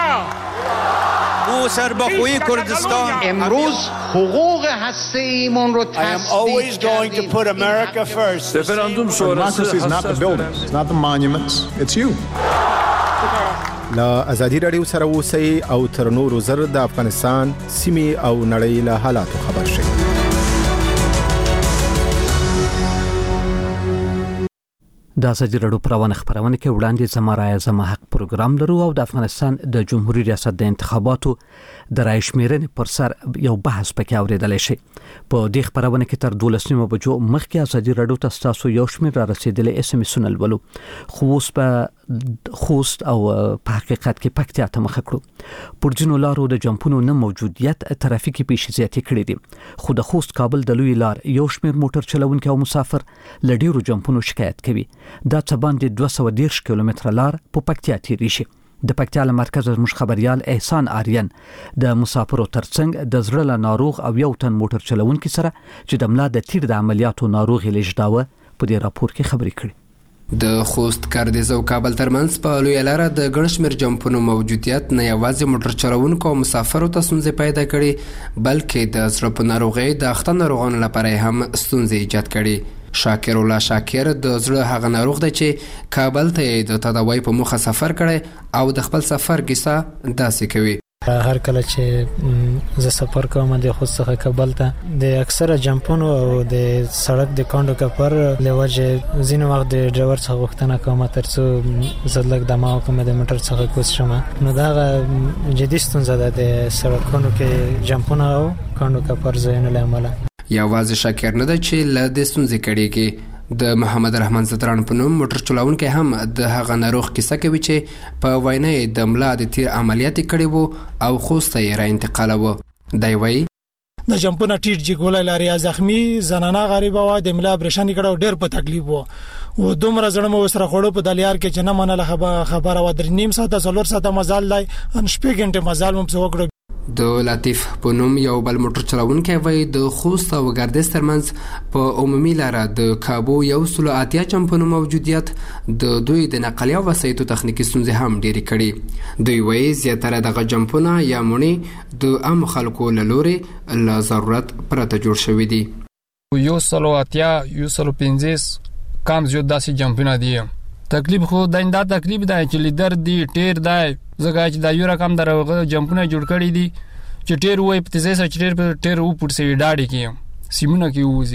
لیبرتا او سربخوی کردستان امروز حقوق هسته‌ایمون رو I am always going to put America first. Referandum sonrası is not the buildings, it's not the monuments, it's you. لا ازادي رادیو سره اوسئ او تر نورو زر د افغانستان سیمې او نړۍ له حالاتو خبر شئ. د آزادي رادیو پروانه خبرونه کې وړاندې زما رایه زما حق پروګرام لرو او د افغانستان د جمهوریت ریاست د انتخاباتو د رای شمیرنې پر سر یو بحث پکې اوریدل شي. په دې خبرونه کې تر دولس نیمه بجو مخکې آزادي رادیو ته تاسو یو شمیر را رسیدلې اس ام اس ولولو خو اوس په خوست او په حقیقت کې پکتیا ته مخ کړو. پرجنو لارو د جمپونو نه موجودیت ترافیکي پیښې کړې دي، خو د خوست کابل د لوی لار یو شمیر موټر چلونکي او مسافر لډیرو جمپونو شکایت کوي. دا څه باندې دوه سوه دېرش کیلومتره لار په پکتیا تیری شي. د پکتیا له مرکز زموږ خبريال احسان آریان د مسافرو ترڅنګ د زړه له ناروغ او یو تن موټر چلونکي سره چې د ملا د تیر د عملیاتو ناروغي لږداوه په دې راپور کې خبرې کړې. د خوست کاردیز او کابل ترمنځ په لوی لار د ګڼشمیر جمپونو موجودیت نه یوازې موټر چلوونکو او مسافرو ته ستونزې پیدا کړي بلکې د زړه په ناروغۍ د اخته ناروغانو لپاره هم ستونزې ایجاد کړي. شاکر الله شاکر د زړه هغه ناروغ دی چې کابل ته د تداوی په موخه سفر کړي او د خپل سفر کیسه داسې کوي. هر کله چې زه سفر کوم د خود څخه کابل ته د اکثره جمپونو او د سړک د کاندو کپر لوجه زین وخت د ډرایور څخه غوښتنه کوم ترڅو زدلک دماغ کوم د موټر څخه کوز شمه نو دا جدي ستونزه ده د سړکونو کې جمپونو او کاندو کپر زینو لامل. یوازې شاکر نه ده چې له دې ستونزې کړيږي. د محمد رحمان زدران په نوم موټر چلوونکی هم د هغه ناروغ کیسه کوي چې په وینا د ملا د تیر عملیات کړي وو او خوست یې را انتقالوه. دی وایي د جمپونه ټیټ جګولای لري زخمی زنانه غریبه و د ملا برشن کړه ډېر په تکلیف وو و دومره زړه مو سره خړو په دلیار کې چې نه منله خبره و در نیم ساعت څلور ساعت مزال دی ان شپږ غنټه مزال مو څو کړو. د لطیف په نوم یو بل موټر چلوونکی وایي د خوست او ګردیز ترمنځ په عمومي لاره د کابو یو سلو اتیا جمپونو موجودیت د دوی د نقلیه وسایطو تخنیکي ستونزې هم ډېرې کړي. دوی وایي زیاتره دغه جمپونه یا مونې د عام خلکو له لورې له ضرورت پرته جوړ شوي دي. یو سلو اتیا یو سلو پنځوس کم زیات داسې جمپونه دي. تکلیف خو دا تکلیف دی چې لیدر دی ټیر دی زګا چې دا یو رقم دروغه جمپونه جوړ کړی دي چې ټیر وای په تیزه سره ټیر په ټیر و پټ سي ډاډي کې سیمونه کې وځي.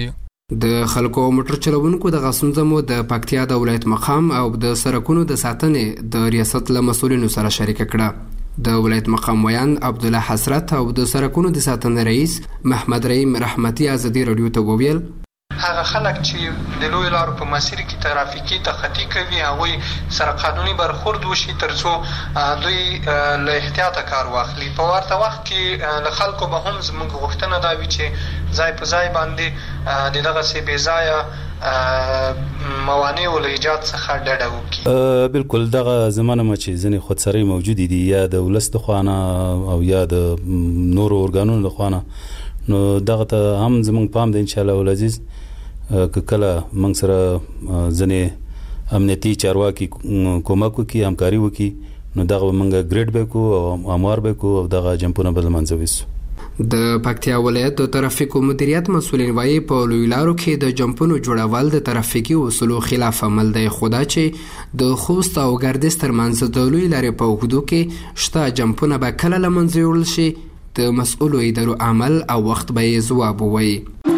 د خلکو موټر چلوونکو د غسنځ مو د پکتیا د ولایت مقام او د سرکونو د ساتنې د ریاست له مسولینو سره شریک کړه. د ولایت مقام ویان عبد الله حسرت او د سرکونو د ساتنې رئیس محمد رحیم رحمتي ازادي رادیو ته وویل هغه خلک چې د لوی لارو په مسیر کې ترافیکي تخطی کوي هغوی سره قانوني برخورد وشي ترڅو دوی له احتیاطه کار واخلي. په ورته وخت کې له خلکو به هم زموږ غوښتنه دا وي چې ځای په ځای باندې د دغسې بې ځایه موانع ول ایجاد څخه ډډه وکړي. بالکل دغه زمانه ما چې ځینې خودسرۍ موجود دي یا د ولس د خوانه او یا د نورو ارګانونو د خوانه نو دغه ته هم زموږ پام د ان شاء الله ولعزیز که کله موږ سره ځنې امنیتي چارواکي کومک وکړي همکاري وکړي نو دغه موږ ګریډ به کو او امر به کو او دغه جمپونه به منځوي سو. د پکتیا ولایت د ترافیکو مدیریت مسولین وايي په لوی لارو کې د جمپونو جوړول د ترافیکي اصولو خلاف عمل دی. خدا چې د خوست او ګردش ترمنځ د لوی لارې په حدودو کې شته جمپونه به کله لمنځه وړل شي د مسؤلو ادارو عمل او وخت به ځواب ووایي.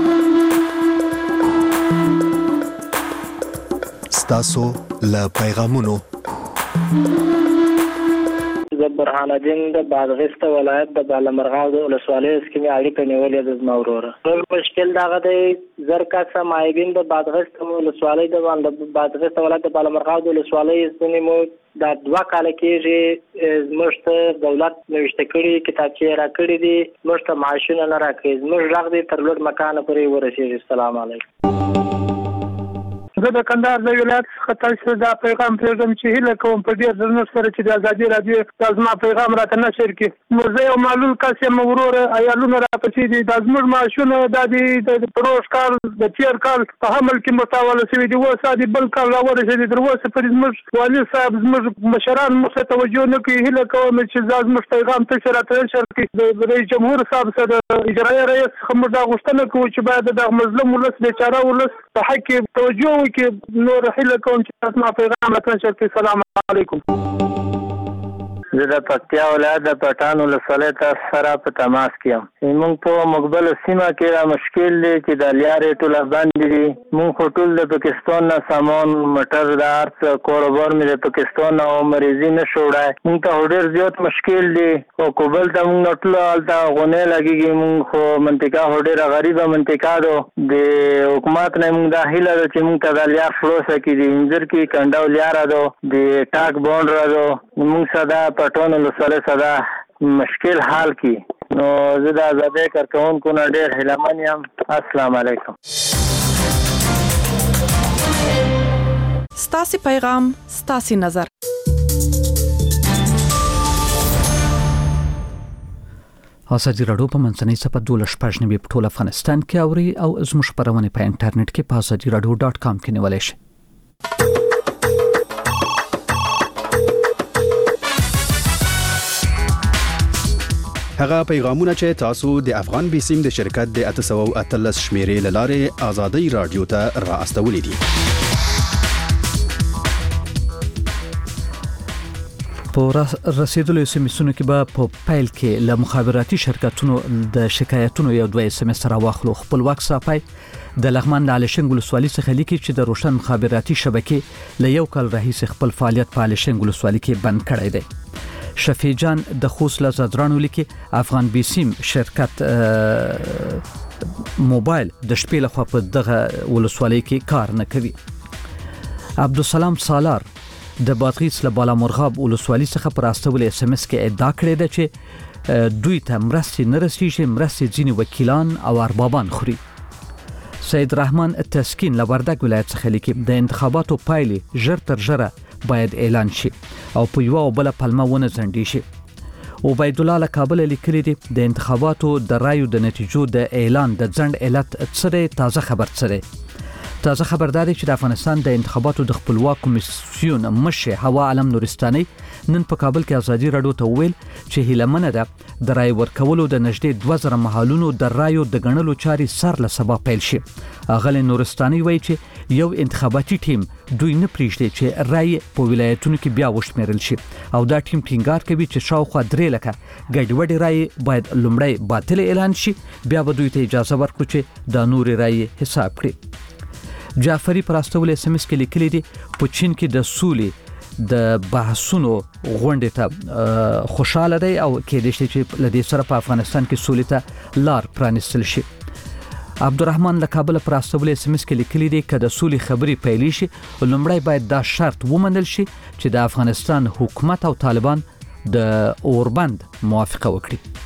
ستاسو له پیغامونو د برهان الدین د بادغیس ولایت د بالامرغاو د ولسوالۍ سکمې اړیکه نیولې د زما وروره. ټول مشکل دغه دی زر کسه مایبین د بادغیس ولسوالۍ د بادغیس ولایت د بالامرغاو د ولسوالۍ ځینې مو دا دوه کاله کېږي زموږ ته دولت نوشته کړي کتابچې را کړي دي زموږ ته معاشونه نه راکوي زموږ غږ دی تر لوړ مکانه پورې ورسېږي. السلام علیکم. زه د کندهار د ولایت څخه تاسو دا پیغام پرېږدم چې هیله کوم په ډېر درنښت سره چې د ازادي راډیو دا زما پیغام راته نشر کړي. نو زه یو معلول کس یم وروره عیالونه راپسې دي دا زموږ معاشونه دا د پروژ کال د تېر کال په حمل کې متاوله شوي دي اوس د بل کال راورسېدي تر اوسه پورې زموږ والي صاحب زموږ مشران موږ ته توجه نه کوي. هیله کوم چې دا زموږ پیغام تاسو راته نشر کړي. د رئیس جمهور صاحب سره د اجرایي رئیس څخه موږ دا غوښتنه کوو چې باید د مظلوم ولس بیچاره ولس په حق کې توجه وکړي. نور هیله کوم چې تاسو ما پیغام راته شکر. السلام علیکم. زه د پکتیا ولایت د پټان ولسوالۍ تاسو سره په تماس کې یم. موږ په مقبل سیمه کې را مشکل دی چې د لیارې ټوله بندې دي. موږ خو ټول د پاکستان نه سامان موټر د هر څه کاروبار مې د پاکستان نه مریضي نه شو وړی. موږ ته ډېر زیات مشکل دی او کوبل ته موږ نه ټوله هلته غونې لګېږي. موږ خو منطقه خو ډېره غریبه منطقه ده. د حکومت نه موږ دا هیله ده چې موږ ته دا لیار خلاصه کړي. د انځر کې کنډو لیاره ده د ټاک بونډ ده. موږ سره پټون ولسوالۍ سره مشکل حال کی نو زه د آزادۍ کارکونکو نه ډېر هیلهمن یم. السلام علیکم. ستاسو پیغام ستاسو نظر. ازادي راډیو په منځنۍ صفحه دوله شپږ نیمې په ټول افغانستان کې اوري او زموږ خبرونه په انټرنیټ کې په ازادي راډیو ډاټ کام کې نیولای شئ. هغه پیغامونه چې تاسو د افغان بیسیم د شرکت د اته سوه او اتلس شمیرې لاره ازادي رادیو ته را استولې دي. په رسیدلو سیمسونو کې به په پایل کې له مخابراتي شرکتونو د شکایتونو یو دوه سیمستر واخلو. خپلواک صافي د لغمان د علشنګ ولسوالۍ څخه لیکي چې د روشن مخابراتي شبکې له یو کال راهیسې خپل فعالیت په علشنګ ولسوالۍ کې بند کړی دی. شفیع جان د خوست لزادرانو لیکي افغان بیسیم شرکت موبایل د شپې لخوا په دغه ولسوالۍ کې کار نه کوي. عبدالسلام سالار د بادغیس له بالامرغاب ولسوالۍ څخه پر استول اس ام اس کې ادعا کړې ده چې دوی ته مرستې نه رسیږي. مرستې ځینې وکیلان او اربابان خوري. سید رحمان تسکین له وردګ ولایت څخه لیکي د انتخاباتو پایلې ژر تر ژره باید اعلان شي او په یو او بل پلمه ونه ځنډي شي. عبید الله له کابل لیکلي دي د انتخاباتو د رایو د نتیجو د اعلان د ځنډ علت څه تازه خبر څه تازه خبرداري چې د افغانستان د انتخاباتو د خپلواک کمیسیون مشر هوا علم نورستاني نن په کابل کې ازادي راډیو ته ویل چې هیلمنه ده د رای ورکولو د نږدې دوه زره محلونو د رایو د غنلو چاري سر له سبا پیل شي. اغلی نورستاني وایي چې یو انتخاباتي ټیم دوی نه پریږدي چې رای په ولایتونو کې بیا وشمیرل شي او دا ټیم ټینګار کوي چې شاوخوا درې لکه ګډوډي رای باید لومړی باطل اعلان شي، بیا به دوی ته اجازه ورکړي چې دا نور رای حساب کړي. جعفری پراستول اس ام اس کې لیکلي دي په چین کې د سولې د بحثونو غونډې ته خوشاله دی او کې د شي چې لدې سره په افغانستان کې سولې ته لار پرانستل شي. عبدالرحمن له کابل پراستول اس ام اس کې لیکلي دي چې د سولې خبري پیلې شي لومړی باید دا شرط ومنل شي چې د افغانستان حکومت او طالبان د اوربند موافقه وکړي.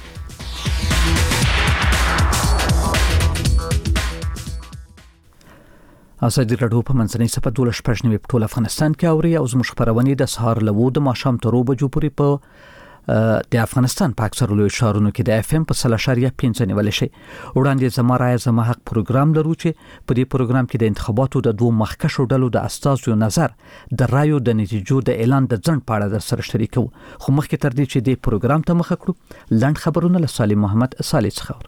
ازادي راډیو په منځنۍ صفه دولس شپږ نوي په ټول افغانستان کې اوري او زموږ خبرونه د سهار لوو د ماښام تر اوبه جو پورې په د افغانستان په اکثر لوی ښارونو کې د اف ام په سلاشاریا پنځه نیول شي. وړاندې زما رای زما حق پروګرام لرو چې په دې پروګرام کې د انتخاباتو د دوه مخکښو ډلو د استازو نظر د رایو د نتیجو د اعلان د ځند پاړه در سره شریکو. خو مخکې تر دې چې د پروګرام ته مخه کړو لاند خبرونه له سالم محمد صالح څخه.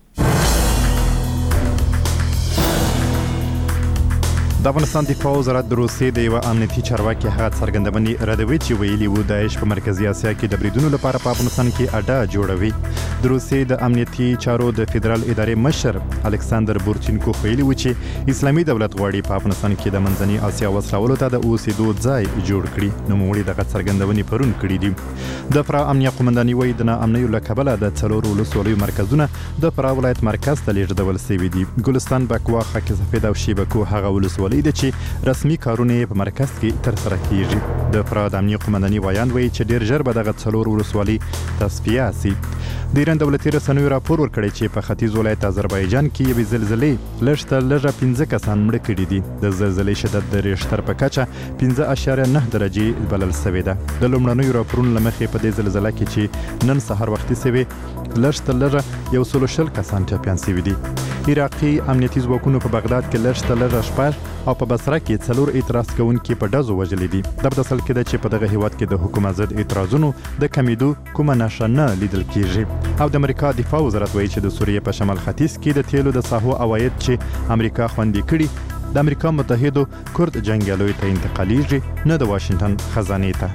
د افغانستان دفاع وزارت د روسیې د یو امنیتي چارواکي هغه څرګندونې ردوي چې ویلي وو داعش په مرکزی اسیا کې د بریدونو لپاره په افغانستان کې اډه جوړوي. د روسیې د امنیتي چارو د فدرال ادارې مشر الکساندر بورچینکو ویلي وو چې اسلامي دولت غواړي په افغانستان کې د منځنۍ اسیا وسلوالو ته د اوسېدو ځای جوړ کړي. نو موږ دغه څرګندونې پرون کړې دي. د فرا امنیه قومنداني وایي د ناامنیو له کبله د څلورو ولسوالیو مرکزونه د فرا ولایت مرکز ته لیږدول شوي دي. ګلستان، بکوا، خاک سفید او شیبکو هغه ولسوالۍ ده چې رسمي کارونه په مرکز کې تر سره کیږي. د فرا د امنیه قومنداني وایان وایي چې ډیر ژر به دغه څلور ولسوالۍ تصفیه شي. د ایران دولتي رسنیو راپور ورکړی چې په ختیځ ولایت آذربایجان کې یوې زلزلې لږ تر لږه پنځه کسان مړه کړي دي. د زلزلې شدت د ریشتر په کچه پنځه اعشاریه نه درجې بلل شوې ده. د لومړنیو راپورونو له مخې په دې زلزلې کې چې نن سهار وختي شوې لږ تر لږه یو سل شل کسان ټپیان شوي دي. عراقي امنیتي ځواکونو په بغداد کې لږ تر لږه شپږ او په بصره کې څلور اعتراض کوونکي په ډزو وژلي دي. دا په اصل کې ده چې په دغه هیواد کې د حکومت ضد اعتراضونو د کمیدو کومه نښه نه لیدل کیږي. او د امریکا دفاع وزارت وایي چې د سوریې په شمال ختیځ کې د تیلو د ساحو عواید چې امریکا خوندي کړي د امریکا متحدو کورد جنګیالیو ته انتقالیږي نه د واشنگټن خزانې ته.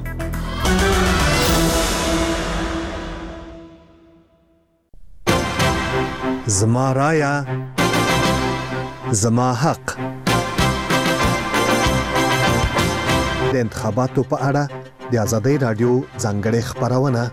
زما رایا زما حق. د انتخاباتو په اړه د ازادي رادیو ځانګړې خبرونه.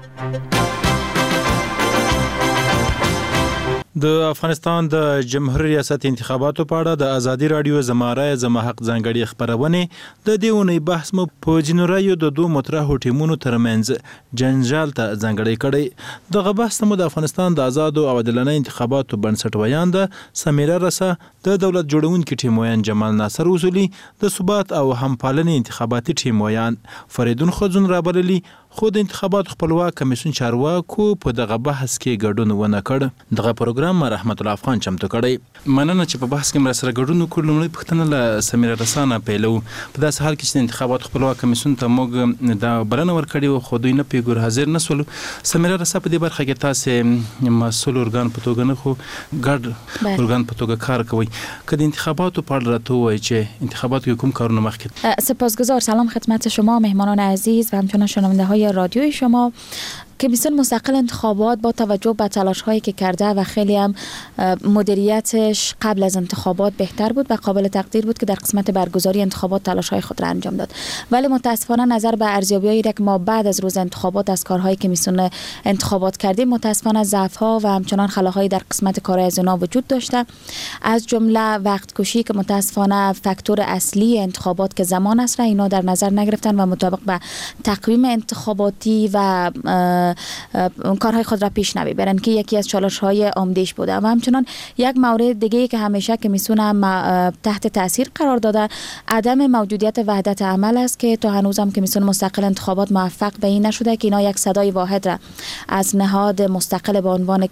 د افغانستان د جمهوریت ریاست انتخاباتو په اړه د ازادي رادیو زما رای زما حق ځانګړي خبرونه د دې ونې بحث مو په جنورایو د دوه مطرحو ټیمونو ترمنځ جنجال ته ځانګړي کړي. دغه بحث مو د افغانستان د آزادو او عادلانه انتخاباتو بنسټ ویان ده سمیره رسا، د دولت جوړونکي ټیم ویان جمال ناصر اصولي، د ثبات او همپالنې انتخاباتي ټیم ویان فریدون خزون رابللی. خو د انتخاباتو خپلواک کمیسیون چارواکو په دغه بحث کې ګډون ونه کړ. دغه پروګرام رحمت الله افغان چمتو کړی. مننه چې په بحث کې مر سره ګډون وکړو. لومړی پوښتنه له سمیره رسانه پیلو. په داسې حال کې چې د انتخاباتو خپلواک کمیسیون ته موږ دا بلنه ورکړې خو دوی نه پیګور حاضر نه سول. سمیره رسا په دې برخه کې تاسو مسؤل ارګان په توګه نه خو ګډ ارګان په توګه کار کوي. که د انتخاباتو په اړه راته وایي چې انتخاباتو کې کوم کارونه مخکې. سپاسگزار. سلام خدمت شما مهمانان عزیز و همچنین شنونده های رادیوی شما. کمیسیون مستقل انتخابات با توجه به تلاش‌هایی که کرده و خیلی هم مدیریتش قبل از انتخابات بهتر بود و قابل تقدیر بود که در قسمت برگزاری انتخابات تلاش‌های خود را انجام داد. ولی متاسفانه نظر به ارزیابی‌هایی که ما بعد از روز انتخابات از کارهای کمیسیون انتخابات کردیم متاسفانه ضعف‌ها و همچنان خلاهایی در قسمت کارهای از اونا وجود داشته. از جمله وقت کشی که متاسفانه فاکتور اصلی انتخابات که زمان است را اینا در نظر نگرفتن و مطابق به تقویم انتخاباتی و کارهای خود را پیش نمیبرند که یکی از چالش‌های عمده‌اش بوده. و همچنان یک مورد دیگه که همیشه کمیسیون هم تحت تاثیر قرار داده عدم موجودیت وحدت عمل است که تا هنوز هم کمیسیون مستقل انتخابات موفق به این نشده که اینا یک صدای واحد را از نهاد مستقل به عنوان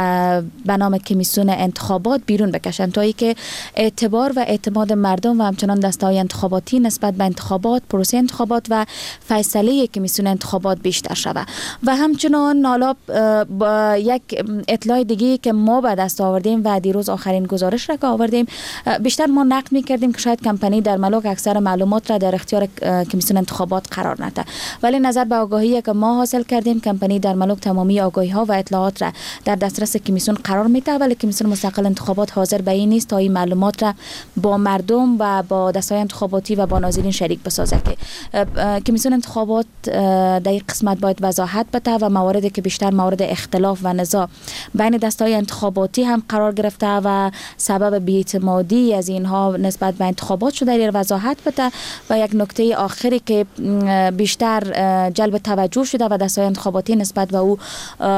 به نام کمیسیون انتخابات بیرون بکشند تا اینکه اعتبار و اعتماد مردم و همچنان دسته‌های انتخاباتی نسبت به انتخابات، پروسه انتخابات و فیصله کمیسیون انتخابات بیشتر شود. و همچنان حالا با یک اطلاع دیگه که ما به دست آوردیم و دیروز آخرین گزارش را که آوردیم، بیشتر ما نقد می‌کردیم که شاید کمپانی در ملک اکثر معلومات را در اختیار کمیسیون انتخابات قرار نده، ولی نظر به آگاهی که ما حاصل کردیم کمپانی در ملک تمامی آگاهی‌ها و اطلاعات را در دسترس کمیسیون قرار میده، ولی کمیسیون مستقل انتخابات حاضر به این نیست تا این معلومات را با مردم و با دسته‌های انتخاباتی و با ناظرین شریک بسازه. که کمیسیون انتخابات در این قسمت باید وضاحت بده و مواردی که بیشتر مورد اختلاف و نزاع بین دسته‌های انتخاباتی هم قرار گرفته و سبب بی‌اعتمادی از اینها نسبت به انتخابات شده در وضاحت بده. و یک نکته آخری که بیشتر جلب توجه شده و دسته‌های انتخاباتی نسبت به او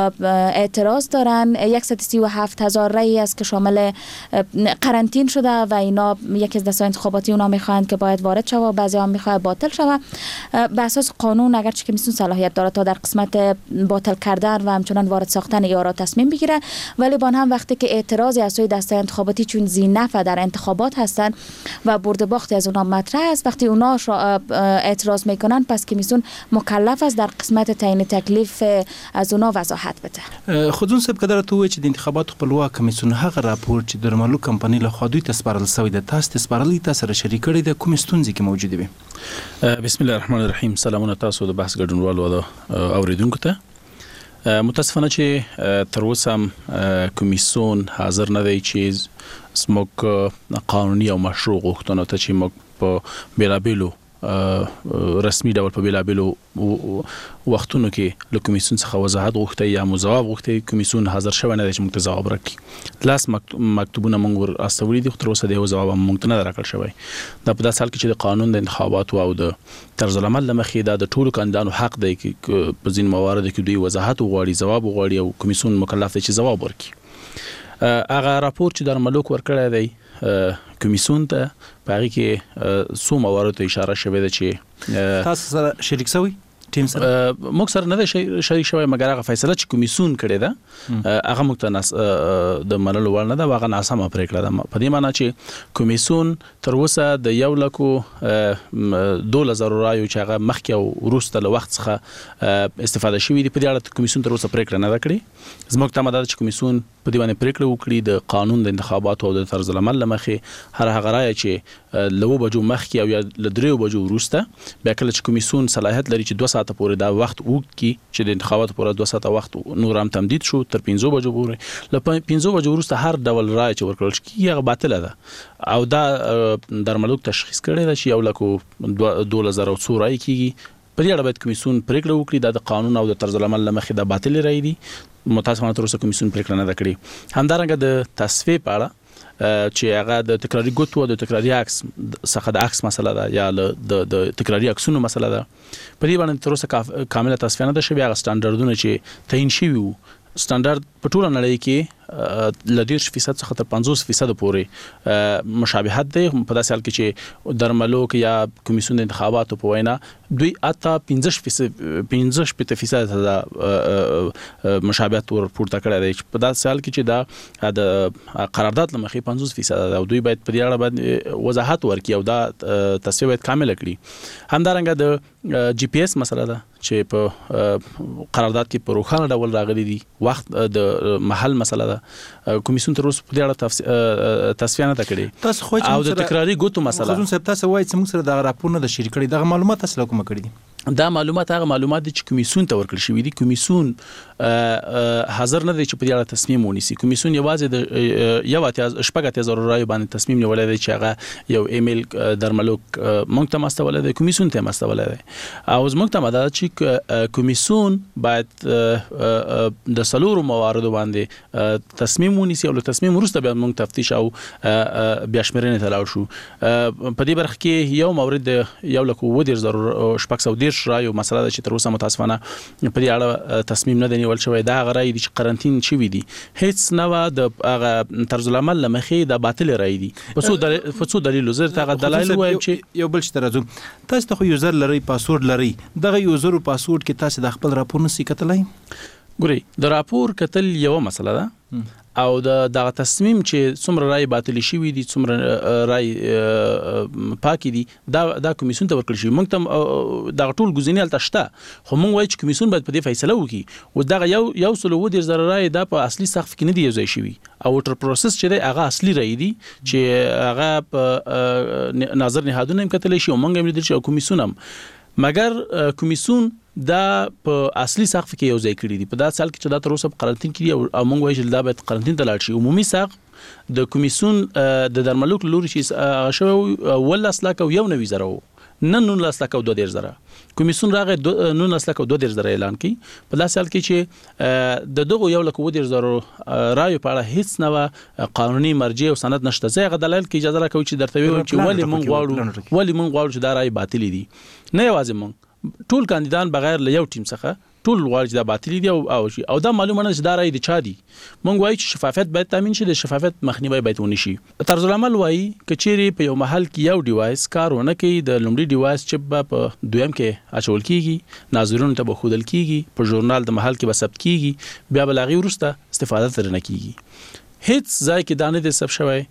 اعتراض دارن، صد و سی و هفت هزار رأی است که شامل قرنطین شده و اینا یکی از دسته‌های انتخاباتی اونا میخواهند که باید وارد شود و بعضی ها میخواهند باطل شود. به اساس قانون اگرچه کمیسیون صلاحیت داره تا در قسمت باطل کردن و همچنان وارد ساختن یارا تصمیم بگیره، ولی با هم وقتی که اعتراضی از سوی دسته انتخاباتی چون زینف در انتخابات هستند و برد باخت از اونها مطرح است، وقتی اونا اعتراض میکنن پس کمیسیون مکلف است در قسمت تعیین تکلیف از اونها وضاحت بده. خودون سب کدر تو چې د انتخاباتو خپلواک کمیسیون هغه راپور چې د ملک کمپنی له خوا دوی ته سپارل شوی د تاسو سپارل تاسو سره شریک کړي د کوم ستونزې کې موجوده وي. بسم الله الرحمن الرحیم. سلامونه تاسو د بحث ګډونوالو او اوریدونکو ته. متاسفانه چې تر اوسه هم کمیسیون حاضر نه دی چې زموږ قانوني او مشروع غوښتنو ته چې موږ په بیلابیلو رسمي ډول په بیلابیلو وختونو کې له کمیسیون څخه وضاحت غوښتي یا مجواب غوښتي، کمیسیون حاضر شوی نه دی چې موږ ته ځواب راکړي. لاس مکتوبونه موږ ور استولې دي، خو تر اوسه د یو ځواب موږ ته نه راکړل شوی. دا په داسې حال کې چې د قانون د انتخاباتو او د طرز العمل له مخې دا د ټولو کاندیدانو حق دی چې په ځینو مواردو کې دوی وضاحت وغواړي، ځواب وغواړي او کمیسیون مکلف دی چې ځواب ورکړي. هغه راپور چې در ملک ورکړی دی کمیسیون ته په هغه کې څو موارد ته اشاره شوې ده چې تاسو سره شریک شوی ټیم سره موږ سره نه ده شریک شوی، مګر هغه فیصله چې کمیسیون کړې ده هغه موږ ته د منلو وړ نه ده، هغه ناسمه پریکړه ده. په دې معنی چې کمیسیون تر اوسه د یو لکو دوه زره رایو چې هغه مخکې او وروسته له وخت څخه استفاده شوې دي په دې اړه کمیسیون تر اوسه پریکړه نه ده کړې. زموږ تمه ده چې کمیسیون په دې باندې پریکړه وکړي د قانون د انتخاباتو او د طرز العمل لمخې هر هغه رای چې لو بجو مخکې او یا ل دریو بجو وروسته بیا کله چې کمیسیون صلاحیت لري چې دوه ساعته پورې دا وخت وکړي چې د انتخاباتو پورې دوه ساعته وخت نور هم تمدید شو تر پنځه بجو پورې، ل پنځه بجو وروسته هر ډول رای چې ورکړل شي هغه باطله ده او دا در ملک تشخیص کړی ده چې یو لکو دوه زره څو رای کیږي. په دې اړه باید کمیسیون پریکړه وکړي دا د قانون او د طرز العمل لمخې دا باطل رای دي. متاسفانه تر اوسه کمیسیون پریکړه نه ده کړې. همدارنګه د تصفیه په اړه چې هغه د تکراری ګوتو او د تکراری عکس څخه د عکس مسله ده یا د د تکراری عکسونو مسله ده، په دې باندې تر اوسه کامله تصفیه نه ده شوې. هغه سټانډرډونه چې تعیین شوي وو سټانډرډ په ټوله نړۍ کې ل دېرش فیصد څخه تر پنځوس فیصد پورې مشابهت دی. په داسې حال کې چې در ملک یا کمیسیون د انتخاباتو په وینا دوی اته پنځه فیصد پنځه فیصد د مشابهت ورپورته کړی دی. په داسې حال کې چې دا د قرارداد لمخې پنځوس فیصد او دوی باید په دې اړه باندې وضاحت ورکړي او دا تصفیه باید کامل کړي. همدارنګه د جی پی ایس مسله ده چې په قرارداد کې په روښانه ډول راغلي دي، وخت د محل مسله ده کمیسیون تر اوسه په دې اړه تصفیه نه کړې. تاسو خو او د تکراری ګوتو مسله خو صاحب تاسو وایي چې موږ سره د راپور نه د شریک کړي دغه معلومات تاسو کوم کړی دي؟ دا معلومات هغه معلومات دي چې کمیسیون ته ورکړل شوی دي. کمیسیون حاضر نه دی چې په دې اړه تصمیم ونیسي. کمیسیون یوازې د یو اتیاز شپږ اتیاز رای باندې تصمیم نیولای دی چې هغه یو ایمیل در ملک مونږ ته مستولای دی، کمیسیون ته مستولای دی او زموږ ته مدد چې کمیسیون باید د سلور مواردو باندې تصمیم ونیسي او له تصمیم وروسته بیا موږ تفتیش او بیا شمېرنې ته لاړ شو. په دې برخه کې یو مورد یو لکه و ډیر ضرور شپږ سو ډیر دیرش رایو مسله ده چې تر اوسه متاسفانه په دې اړه تصمیم نه دی نیول شوی. دا هغه رای دي چې قرنټین شوي دي، هیڅ نه د هغه طرز العمل له مخې د باطل رای دي. په څو دلیلو زه ته دلایل وایم چې یو بل چې ترځو تاسو ته یوزر لري، پاسورډ لري، دغه یوزر او پاسورډ کې تاسو د خپل راپور نسی کتلای. ګوري د راپور کتل یو مسله ده او د دغه تصمیم چې څومره رای باطل شي دي څومره رای پاکي دي دا د کمیسیون ته ورکړل شي. موږ ته د ټول ګزینې التشته خو موږ وایو چې کمیسیون باید په دې فیصله وکړي او دغه یو یو سلو ودیر زره رای د په اصلي سقف کې نه دی یوځای شوی او وټر پروسس چې دی هغه اصلي رای دي چې هغه په نظر نهادونه هم کتلی شي او موږ هم لیدل شي او کمیسیون هم، مګر کمیسیون دا په اصلي سقف کې یو ځای کړی دی. په دا سال کې چې دا تر اوسه په قرنټین کې او موږ وایو چې دا باید قرنټین ته لاړ شي. عمومي سقف د کمیسیون د درملوک لوري چې هغه شوی ولس لاک او یو نوي زره نن نن لاس لاک او دوه ډیر زره کمیسیون راغی نن لاس لاک او دوه ډیر زره اعلان کړي. په دا سال کې چې د دغه یو لک و ډیر زره رایو په اړه هیڅ نه قانوني مرجع او سند نشته. زه غو دلایل کې اجازه راکوي چې درته ویم چې ولی مونږ غواړو ولی مونږ غواړو چې دا رای باطل دي. نه یوازې مونږ ټول کاندیدان بغیر له یو ټیم څخه ټول غواړي چې دا باطل دي او او دا معلومه نه چې دا رای دي چا دي. مونږ وایو چې شفافیت باید تامین شي، د شفافیت مخنیوي باید ونی شي. طرز العمل وایي کچېری په یو محل کې یو ډیوایس کارونه کوي د لومړي ډیوایس چې په دویم کې اچول کیږي، ناظرونو ته به خودل کیږي، په ژورنال د محل کې به ثبت کیږي، بیا بل هغه ورسته استفاده ترنه کیږي. هیڅ ځای کې دانه د سب شوی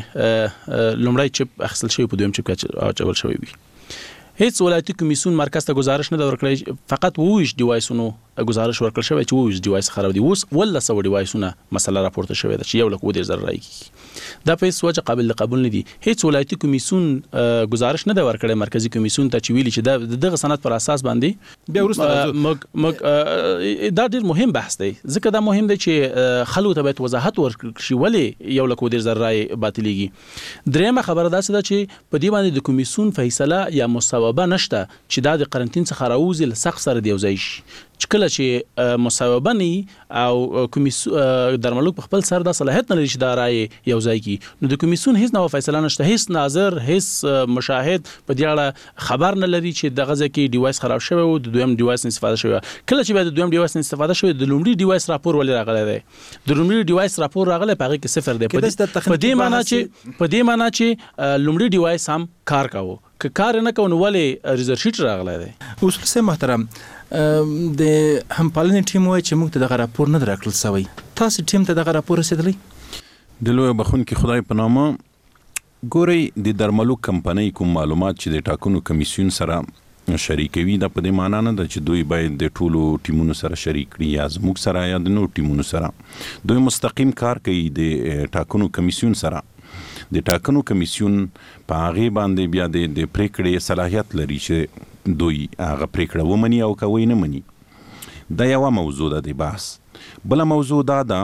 چې لومړی چپ اخیستل شوی په دویم چپ کې اچول شوی وي. هیڅ ولایتي کمیسیون مرکز ته گزارش نه ورکړي، فقط وویش ډیوایسونو گزارش ورکړل شوی چې وویش ډیوایس خراب دي. اوس ول سو ډیوایسونه مسله راپورته شوی ده چې یو لک ودیر زر راځي. دا په سوچ قابل قبول نه دي. هیڅ ولایتي کمیسیون گزارش نه ورکړي مرکزی کمیسیون ته چې ویلي چې دغه سند پر اساس باندې بیا ورسته مګ مګ دا ډیر مهم بحث دی. ځکه دا مهم دی چې خلکو ته باید وضاحت ورکړي شي ولی یو لک ودیر زر رای باطلېږي. دریمه خبره دا ده چې په دې باندې د کمیسیون فیصله یا مصوبه نشته چې دا د قرنټین څخه راوځي له سخت سره دی وځي شي. چې کله چې مصوبه نه او کمیسیون درملوک په خپل سر د صلاحیت نه لري چې دا رای یو ځای کی نو د کمیسیون هیڅ نو فیصله نشته، هیڅ ناظر هیڅ مشاهد په دې اړه خبر نه لري چې دغه ځکه ډیوایس خراب شوی او د دویم ډیوایس استفاده شوی. کله چې د دویم ډیوایس استفاده شوی د لومړي ډیوایس راپور ولې راغلی دی، د لومړي ډیوایس راپور راغلی په هغه کې صفر دی. په دې معنی چې په دې معنی چې لومړي ډیوایس هم کار کاوه، که کار نه کوي نو ولې ریزرچ شیټ راغلی دی. اصول سه محترم د همپالنې ټیم وای چې موږ ته دغه راپور نه درکړل سوی، تاسو ټیم ته دغه راپور رسیدلی؟ د لوی بخون کې خدای په نامه ګوري د درملو کمپنۍ کوم معلومات چې د ټاکنو کمیسیون سره شریکوي دا په دې معنی نه ده چې دوی باید د ټولو ټیمونو سره شریک کړي یا زموږ سره یا د نور ټیمونو سره. دوی مستقیم کار کوي د ټاکنو کمیسیون سره. د ټاکنو کمیسیون په هغه باندې بیا د پریکړې صلاحیت لري چې دوی هغه پریکړه ومني او کوي نه مني. دا یو موضوع ده د بحث. بل موضوع دا ده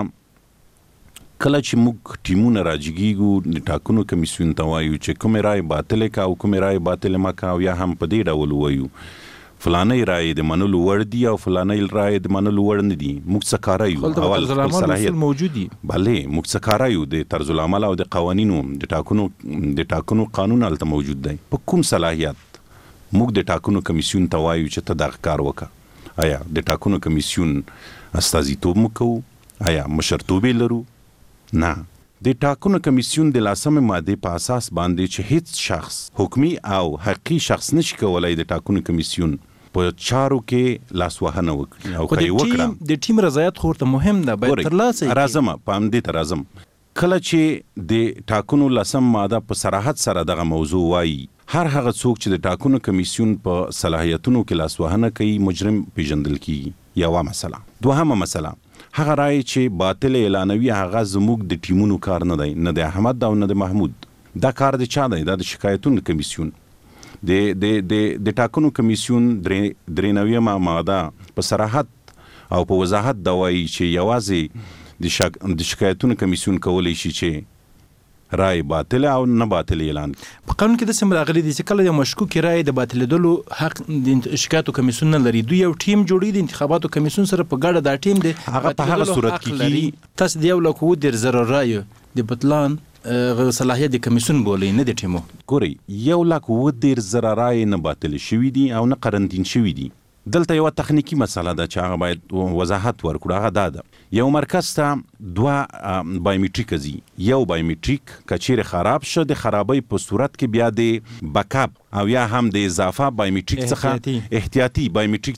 کله چې موږ ټیمونه راجګیږو د ټاکنو کمیسیون ته وایو چې کوم رای باطل کا او کوم رای باطل مکا او یا هم په دې ډول وایو فلانه رای د منلو وړ دی او فلانه رای د منلو وړ نه دی. موږ څه کارایو اول صلاحیت موجود دي، بله موږ څه کارایو د طرز العمل او د قوانینو د ټاکنو د ټاکنو قانون الته موجود دی. په کوم صلاحیت موږ د ټاکنو کمیسیون ته وایو چې ته دغه کار وکړه؟ آیا د ټاکنو کمیسیون استازیتوب مو کوو؟ آیا مشرتوبې لرو؟ نه. د ټاکنو کمیسیون د لاسمه ماده په اساس باندې چې هیڅ شخص حکمی او حقیقي شخص نشي کولای د ټاکنو کمیسیون په چارو کې لاسوهنه وکړي او کوي وکړه. د ټیم رضایت خو ته مهم ده، باید ترلاسه کړي. راځم په همدې ته راځم. کله چې د ټاکنو لاسم ماده په صراحت سره دغه موضوع وایي هر هغه څوک چې د ټاکنو کمیسیون په صلاحیتونو کې لاسوهنه کوي مجرم پیژندل کیږي. یوه مسله. دوهمه مسله هغه رای چې باطل اعلانوي هغه زموږ د ټیمونو کار نه دی، نه د احمد او نه د محمود. دا کار د چا دی؟ دا د شکایتونو کمیسیون. د د د د ټاکنو کمیسیون درې درې نویمه ماده په صراحت او په وضاحت دا وایي چې یوازې د شک د شکایتونو کمیسیون کولی شي چې رای باطل او نه باطل اعلان. په قانون کې د سم راغلي دي چې کله یو مشکوک رای د باطلېدلو حق د شکایتو کمیسیون نه لري، دوی یو ټیم جوړي د انتخاباتو کمیسیون سره په ګډه دا ټیم دی هغه په هغه صورت کې تاسو د یو لک ودیر زره رای د بطلان صلاحیت د کمیسیون بولې نه د ټیمو. ګوري یو لک و ډیر زره رای نه باطل شوی دي او نه قرنطین شوی دي. دلته یو تخنیکی مسله ده چې هغه باید وضاحت ورکړو. هغه دا ده یو مرکز ته دوه بایومټریک ځي. یو بایومټریک کچیر خراب شه د خرابۍ په صورت کې بیا د بیکاپ او یا هم د اضافه بایومټریک څخه احتیاطي بایومټریک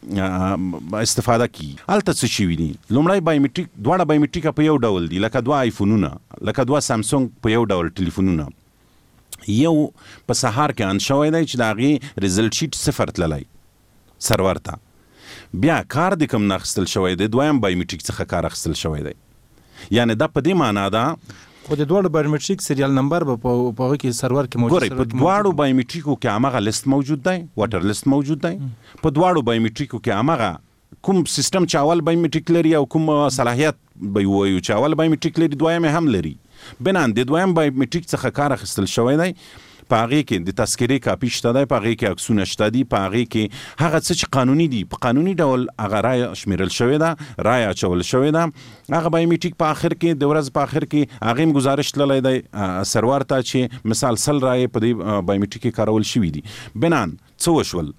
څخه استفاده کی. الته څه شي ویني لومړی بایومټریک دواړه بایومټریک په یو ډول دي لکه دوه آیفونونه لکه دوه سامسونګ په یو ډول ټلیفونونه. یو په سهار کې ان شوی دی چې د هغې ریزلټ شیټ صفر تللی سرور ته. بیا کار د کوم ناخستل شوی دی دویم بایومټریک څخه کار اخستل شوی دی. یعنی دا په دې معنا ده خو د دوړو بایومټریک سریال نمبر په هغه کې سرور کې موجود. ګورئ په دواړو بایومټریکو کې هغه لیست موجود دی واټر لیست موجود دی. په دواړو بایومټریکو کې هغه کوم سیستم چې اول بایومټریک لري او کوم صلاحیت به وایو چې اول بایومټریک لري دویم هم لري. بنان د دویم بایومټریک څخه کار اخستل شوی دی. په هغې کې د تذکرې کاپي شته دی، په هغې کې عکسونه شته دي، په هغې کې هغه څه چې قانوني دي په قانوني ډول هغه رایه شمیرل شوې ده، رایه اچول شوې ده. هغه بایومټریک په آخر کې د ورځ په آخر کې هغې هم گزارش تللی دی سرور ته چې مثال سل رایې په دې بایومټریک کې کارول شوي دي. بنان څه وشول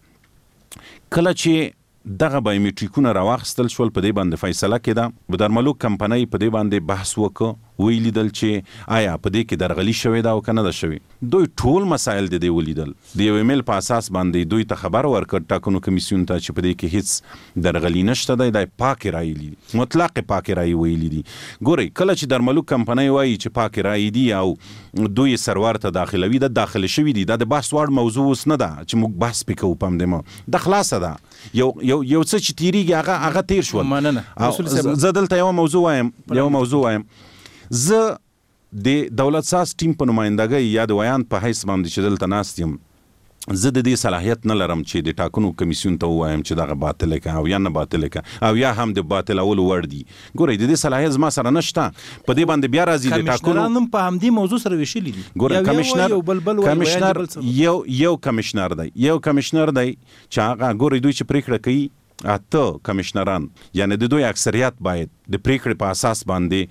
کله چې دغه بایومټریکونه راواخیستل شول په دې باندې فیصله کېده. بدرملوک کمپنۍ په دې باندې بحث وکړ، وی لیدل چې آیا په دې کې درغلي شوې ده او که نه ده شوې. دوی ټول مسایل د دې ولیدل، د یو ایمیل په اساس باندې دوی ته خبر ورکړ ټاکنو کمیسیون ته چې په دې کې هیڅ درغلي نشته دی، دا پاکې رایې دي، مطلق پاکې رایې ویلي دي. ګورئ کله چې درملوک کمپنۍ وایي چې پاکې رایې دي او دوی سرور ته داخلوي، دا داخله شوي دي، دا د بحث وړ موضوع اوس نه ده چې موږ بحث پې کوو. پام دی ما دا خلاصه ده، یو یو یو څه چې تیریږي هغه هغه تیر شول. مننه. زه دلته یو موضوع وایم یو موضوع وایم زه د دولت ساز ټیم په نمایندګۍ یا د ویان په حیث باندې چې دلته ناست یم، زه د دې صلاحیت نه لرم چې د ټاکنو کمیسیون ته ووایم چې دغه باطله که او یا نه باطله که او یا هم د باطلولو وړ دي. ګورئ د دې صلاحیت زما سره نشته، په دې باندې بیا راځي د ټاکنو کمیشنران هم په همدې موضوع سره ویشلي دي. ګورئ کمیشنر کمیشنر یو یو کمیشنر دی یو کمیشنر دی چې هغه ګورئ دوی چې پریکړه کوي اته کمیشنران، یعنی د دوی اکثریت باید د پریکړې په اساس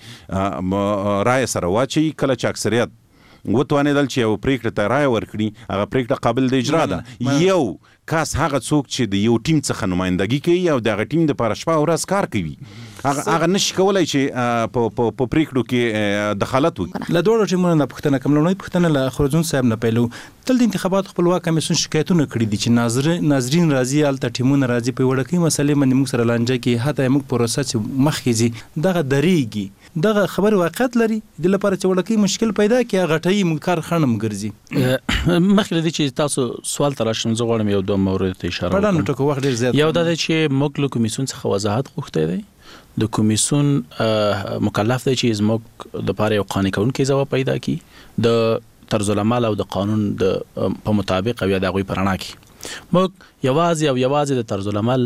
باندې رایه سره واچي. کله چې اکثریت وتوانېدل چې یو پریکړې ته رایه ورکړي هغه پریکړه قابل د اجرا ده. یو کس هغه څوک چې د یو ټیم څخه نمایندګي کوي او د هغه ټیم دپاره شپه او ورځ کار کوي، هغه هغه نشي کولی چې په پریکړو کې دخالت وکړي. له دواړو ټیمونو نه پوښتنه کوم. لومړی پوښتنه له خروزون صاحب نه پیلو. تل د انتخاباتو خپلواک کمیسیون شکایتونه کړي دي چې ناظرین راځي هلته ټیمونه راځي په وړکۍ مسلې باندې موږ سره لانجه کوي، حتی موږ پروسه چې مخکې ځي دغه درېږي. دغه خبر واقعیت لري د لپاره چې وړکۍ مشکل پیدا کړي غټۍ موږ کار خنم ګرځي. مخکې له دې چې تاسو سوال ته راشم زه غواړم یو دوه مورد ته اشاره وکړم. په ډانو ټکو وخت ډېر زیات یو دا دی چې موږ له کمیسیون څخه وضاحت غوښتی دی. د کمیسیون مکلف دی چې زموږ دپاره یو قانع کوونکی ځواب پیدا کړي د طرز العمل او د قانون د په مطابق او یا د هغوی په رڼا کې. موږ یوازې او یوازې د طرز العمل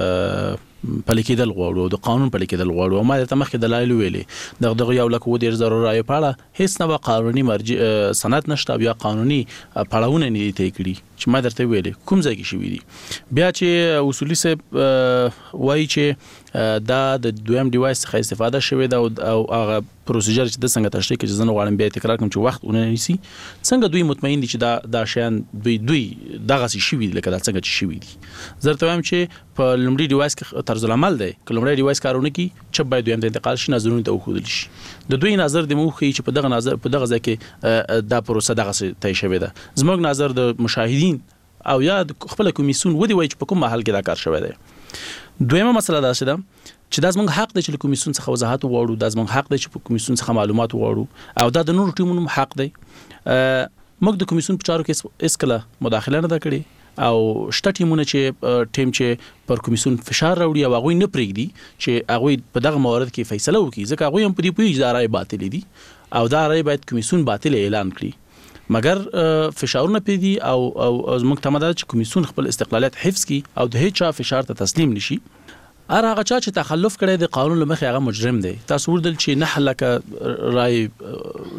پلي کېدل غواړو، د قانون پلي کېدل غواړو. او ما درته مخکې دلایل ویلې دغه دغه یو لک اووه دېرش زره رایو په اړه هېڅ نه به قانوني مرجع سند نشته او یا قانوني پړاوونه نه دي طی کړي چې ما درته ویلې کوم ځای کې شوي دي. بیا چې اصولي صاحب وایي چې دا د دویم ډیوایس څخه استفاده شوې ده او هغه پروسیجر چې د څنګه تشریح کړي چې زه نه غواړم بیا تکرار کړم چې وخت ونه نیسي. څنګه دوی مطمئن دي چې دا دا شیان دوی دوی دغسې شوي دي لکه دا څنګه چې شوي دي. زه درته وایم چې په لومړي ډیوایس کې طرز العمل دی که لومړی ډیوایس کارونه کړي چپ باید دویم ته انتقال شي، ناظرینو ته وښودل شي. د دوی نظر دې مو وښیي چې په دغه نظر په دغه ځای کې دا پروسه دغسې طی شوې ده. زموږ نظر د مشاهدین او یا خپله کمیسیون ودې وایي چې په کوم محل کې دا کار شوی دی. دویمه مسله داسې ده چې دا زموږ حق دی چې له کمیسیون څخه وضاحت وغواړو، دا زموږ حق دی چې په کمیسیون څخه معلومات وغواړو او دا د نورو ټیمونو حق دی. موږ د کمیسیون په چارو کې هېڅکله مداخله نه ده کړې او شته ټیمونه چې ټیم چې پر کمیسیون فشار راوړي او هغوی نه پرېږدي چې هغوی په دغه موارد کې فیصله وکړي، ځکه هغوی هم په دې پوهېږي چې دا رایې باطلې دي او دا رایې باید کمیسیون باطله اعلان کړي. مګر فشارونه پې دي او او زموږ تمه ده چې کمیسیون خپل استقلالیت حفظ کړي او د هېڅ چا فشار ته تسلیم نشي. هر هغه چا چې تخلف کړی د قانون له مخې هغه مجرم دی. تاسو ولیدل چې نهه لکه رایې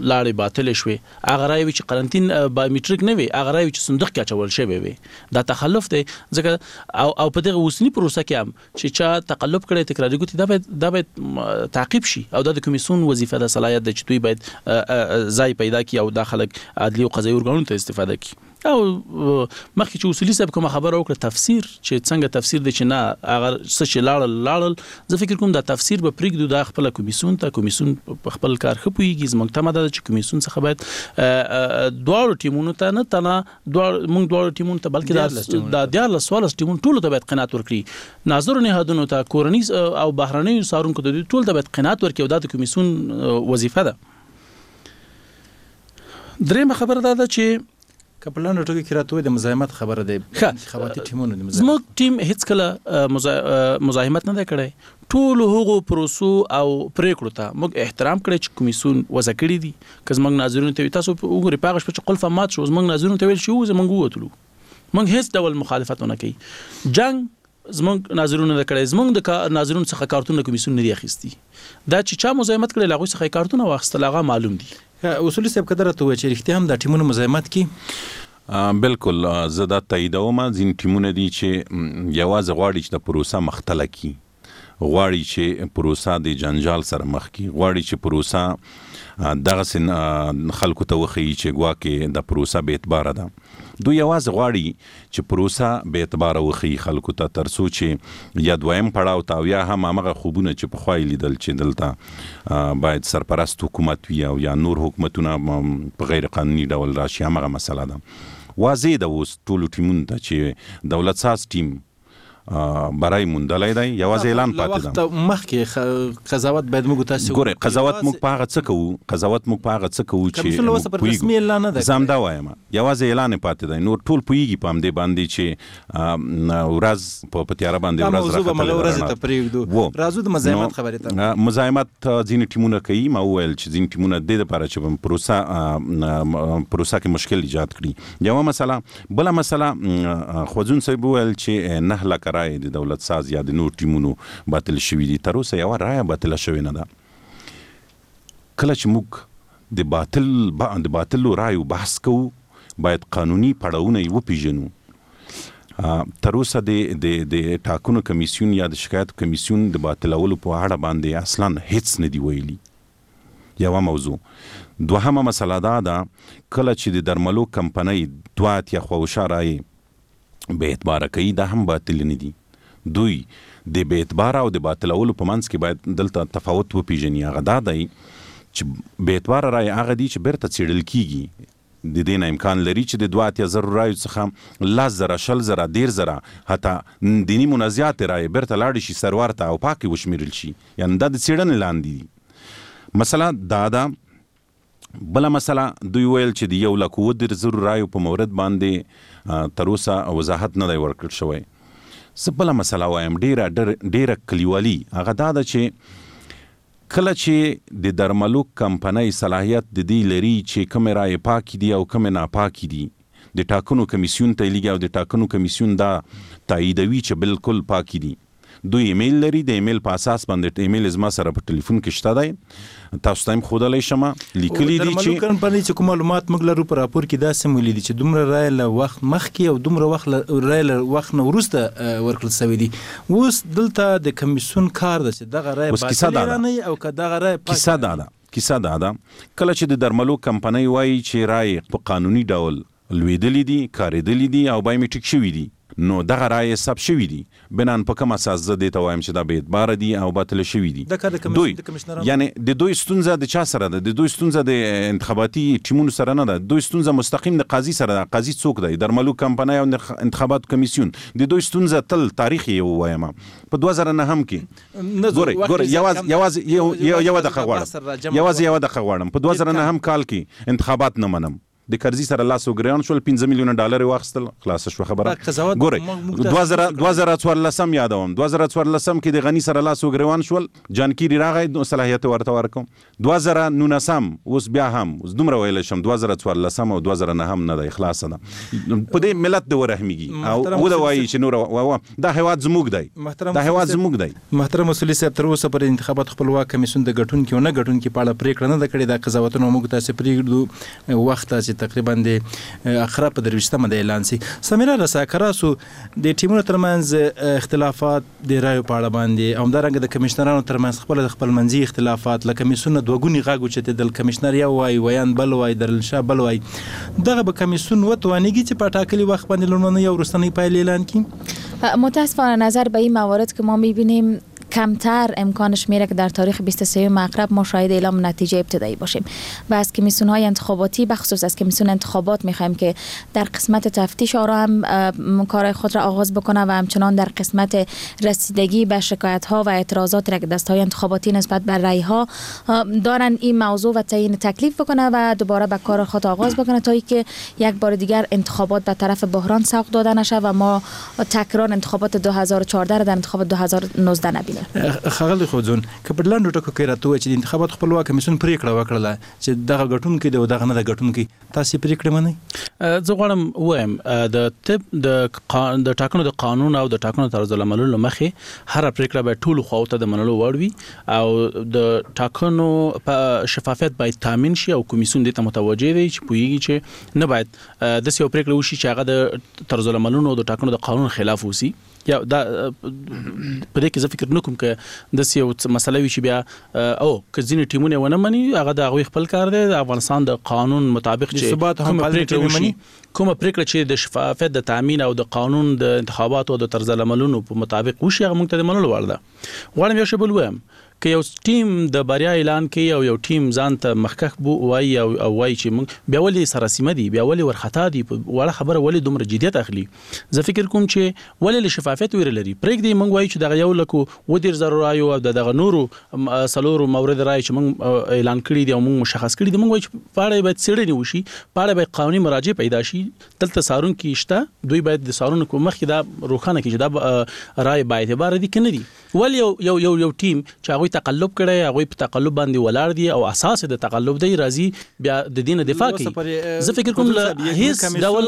لاړې باطل شوي هغه رایې چې قرنټین بایومټریک نه وي هغه رایې چې صندوق کې اچول شوی وي دا تخلف دی ځکه او او په دغه اوسنی پروسه کې هم چې چا تقلب کړي تکراري ګوتې دا باید دا باید تعقیب شي او د کمیسیون وظیفه د صلاحیت د چتوي باید ځای پیدا کړي او داخله عدلي او قضایي ارګانونو ته استفاده کړي او مخکې چې اصولي صاحب کوم خبره وکړه تفسیر چې څنګه تفسیر دی چې نه هغه څه چې لاړل لاړل زه فکر کوم دا تفسیر به پرېږدو د خپل کمیسیون ته کمیسیون په خپل کار ښه پوهیږي زموږ تمه ده چې کمیسیون څخه باید دواړو ټیمونو ته نه تنه موږ دواړو ټیمونو ته بلکې د دیارلس څوارلس ټیمونو ټولو ته باید قناعت ورکړي ناظرو نهادونو ته کورني او بهرنیو څارونکو ته ټول ته باید قناعت ورکړي او دا د کمیسیون وظیفه ده. درېمه خبره دا ده چې کپلان ټوګه کې راته د مزاحمت خبره ده انتخاباتي ټیمونو د زموږ ټیم هیڅ کله مزاحمت نه کړی ټول هغو پروسو او پریکړو ته موږ احترام کړی چې کمیسیون وځ کړی دي که زموږ ناظرینو ته تاسو وګورئ پاغه شپه چې قلف مات شو زموږ ناظرینو ته ویل شو زموږ ووتلو موږ هیڅ ډول مخالفت نه کوي جنگ زموږ ناظرینو د کړی زموږ د ناظرینو څخه کارتونه کمیسیون نه دی اخیستي دا چې چا مزاحمت کړی لاغوي څخه کارتونه واخیستل هغه معلوم دي. اصولي صاحب کدر ته و چې رښتیا هم د ټیمونو مزاحمت کی بالکل زه دا تاییدوم ځین ټیمونه دي چې یوازې غواړي چې د پروسه مختله کی غواړي چې پروسه د جنجال سره مخ کی غواړي چې پروسه دغه سن خلکو ته وخی چې ګواکې د پروسه به اعتبار ده دوی یوازې غواړي چې پروسه به اعتبار وخی خلکو ته ترڅو چې یا دویم پړاو ته یا هم هغه خوبونه چې په خوای لیدل چې دلته باید سرپرست حکومت وي او یا نور حکومتونه په غیر قانوني ډول راشي هغه مسله ده واضح ده اوس ټول ټیمونه ته چې دولت ساز ټیم برای موندلای دی یوازې اعلان پاتې ده وخت مخکې قضاوت باید موږ تاسو ګوره قضاوت موږ په هغه څه کوو قضاوت موږ په هغه څه کوو چې رسمي اعلان نه ده زم دا وایم یوازې اعلان پاتې دی نور ټول پویږي په همدې باندې چې ورځ په پتیاره باندې ورځ راځي ورځ ته پریږدو راځو د مزاحمت خبرې ته مزاحمت ځین ټیمونه کوي ما ویل چې ځین ټیمونه د لپاره چې پروسه پروسه کې مشکل ایجاد کړي یو مسله بل مسله خوځون صاحب ویل چې نه لکه رای د دولت ساز یا د نور ټیمونو باطل شوي دي تر اوسه یو رای باطل شوی نه ده کله چې موږ د باطل د باطل رایو بحث کوو باید قانوني پړاوونه یې وپیژنو تر اوسه د د ټاکنو کمیسیون یا د شکایت کمیسیون د باطلولو په اړه باندې اصلا هیڅ نه دی ویلي یوه موضوع دوهمه مسله دا ده کله چې د درملو کمپنۍ دوه اتیا خواوشا رایې به اعتباره کوي دا هم باطل نه دي دوی د به اعتباره او د باطلولو په منځ کې باید دلته تفاوت وپیژني هغه دا دی چې به اعتباره رایې هغه دي چې بیرته څېړل کیږي د دې نه امکان لري چې د دوه اتیا زرو رایو څخه لس زره شل زره دېر زره حتی دیني منازعات رایې بیرته لاړې شي سروار ته او پاکې وشمیرل شي یعنې دا د څېړنې لاندې دي مسله دا ده بله مسله دوی ویل چې د یو لک اووه دېرش زرو رایو په مورد باندې تر اوسه وضاحت نه دی ورکړل شوی زه بله مسله وایم ډیره ډیره کلیوالي هغه دا ده چې کله چې د درملو کمپنۍ صلاحیت د دې لري چې کومې رایې پاکې دي او کومې ناپاکې دي د ټاکنو کمیسیون ته لیږي او د ټاکنو کمیسیون دا تاییدوي چې بالکل پاکې دي دوی ایمیل لري د ایمیل په اساس باندې ایمیل زما سره په ټلیفون کې شته دی تاسو ته هم ښودلی شم لیکلي دي چې کمپنۍ چې کوم معلومات موږ لرو په راپور کې داسې ویلي دي چې دومره رایې له وخت مخکې او دومره وخت رایې له وخت نه وروسته ورکړل شوي دي اوس دلته د کمیسیون کار ده چې دغه رایې باطلې رانهیي او که دغه رایې کیسه دا ده کیسه دا ده کله چې د درملو کمپنۍ وایي چې رایې په قانوني ډول لوېدلي دي کارېدلي دي او بایومټریک شوي دي نو دغه رایې ثبت شوي دي بنان په کوم اساس زه دې ته وایم چې دا به اعتباره دي او باطله شوي دي دوی یعنې د دوی ستونزه د چا سره ده د دوی ستونزه د انتخاباتي ټیمونو سره نه ده دوی ستونزه مستقیم د قاضي سره ده قاضي څوک دی درملو کمپنۍ او انتخابات کمیسیون د دوی ستونزه تل تاریخ یې ووایم په دوه زره نهم کې ګورئ ګورئ یوازې یوازې یوه دقیقه غواړم یوازې یوه دقیقه غواړم په دوه زره نهم کال کې انتخابات نه منم د کرزي سره لاس وګریان شول پنځه میلیونه ډالر واخیستل خلاص شو خبره ګورئ دوه زره دوه زره څوارلسم یادوم دوه زره څوارلسم کې د غني سره لاس وګریان شول جانکيري راغی نو صلاحیت ورته ورکوم دوه زره نولسم اوس بیا هم اوس دومره ویل شم دوه زره څوارلسم او دوه زره نه هم نه دی خلاص ده په دې ملت د ورحمېږي او و دا وایي چې نور دا هیواد زموږ دی دا هیواد زموږ دی محترم مسؤل صاحب تر اوسه پر انتخابات خپلواک کمیسیون د غټون کې نه غټون کې پاړه پریکړه نه کړې دا قضاوتونه موږ تاسو پریږدو وخت چې تقریبا د اخره په درويشتمه د اعلان سي سمیرا رساکراسو د ټیمونو ترمنځ اختلافات د رایو په اړه باندې او همدارنګه د کمشنرانو ترمنځ خپل خپل منځي اختلافات لکه کمیسیون دوه ګونی غاګو چې د کمشنر یو وای ویان بل وای درلشاه بل وای دغه به کمیسیون وتوانیږي چې په ټاکلي وخت باندې لونونه یو رستنی پایل اعلان کړي متاسفانه نظر به این موارد که ما می‌بینیم کمتر امکانش میره که در تاریخ بیست و سوم اقرب ما شاهد اعلام نتیجه ابتدایی باشیم و از کمیسیون‌های انتخاباتی بخصوص از کمیسیون انتخابات می‌خوایم که در قسمت تفتیش آرا هم کار خود را آغاز بکنه و همچنان در قسمت رسیدگی به شکایت‌ها و اعتراضات را که دسته‌های انتخاباتی نسبت بر رأی‌ها دارن این موضوع و تعیین تکلیف بکنه و دوباره به کار خود آغاز بکنه تا اینکه یک بار دیگر انتخابات به طرف بحران سوق داده نشه و ما تکرار انتخابات دو هزار و چهارده را در انتخابات دو هزار و نوزده نبینیم خغل خودون که په لاندو ټکو کې راته چې د انتخابات خپلواک کمیسیون پریکړه وکړه چې دغه غټون کې د دغه نه د غټون کې تاسو پریکړه منئ زه غواړم وایم د طب د د ټاکنو د قانون او د ټاکنو طرز العمل لمخې هر پریکړه به ټول خو ته د منلو وړ وي او د ټاکنو شفافیت باید تامین شي او کمیسیون دې ته متوجه دی چې پوهیږي چې نه باید د سیو پریکړه وشي چې هغه د طرز العملونو او د ټاکنو د قانون خلاف وسی یا دا په دې کې زه فکر نکوم چې د سیو مسله وی چې بیا او کزینې ټیمونه ونه مني هغه د غوي خپل کار دی د افغانستان د قانون مطابق چې کوم پریکړه وشي کوم پریکړه چې د شفافیت د تامین او د قانون د انتخاباتو او د طرز العملونو په مطابق وشي هغه موږ ته منلو وړ ده غواړم یو شی بل وایم که یو ټیم د بریا اعلان کوي او یو ټیم ځان ته مخکخ بو وای او وای چې موږ بیا ولې سره سیمه دي بیا ولې ورختا دي وړه خبره ولې دومره جديت اخلي زه فکر کوم چې ولې شفافیت ویل لري پرېګ دی موږ وای چې دغه یو لکو و ډیر ضروري او دغه نورو سلورو مورد راي چې موږ اعلان کړی دي او موږ مشخص کړی دي موږ وای چې پاړې باید سړې وشي پاړې باید قانوني مراجع پیدا شي دلته سارون کې شته دوی باید د سارون کو مخ کې دا روخانه کې دا رائے با اعتبار دي کنه دي ول یو یو یو یو ټیم چې هغه تقلب کړي هغه په تقلب باندې ولاړ دي او اساس د تقلب دی راځي بیا د دین دفاع کوي زه فکر کوم له هیڅ ډول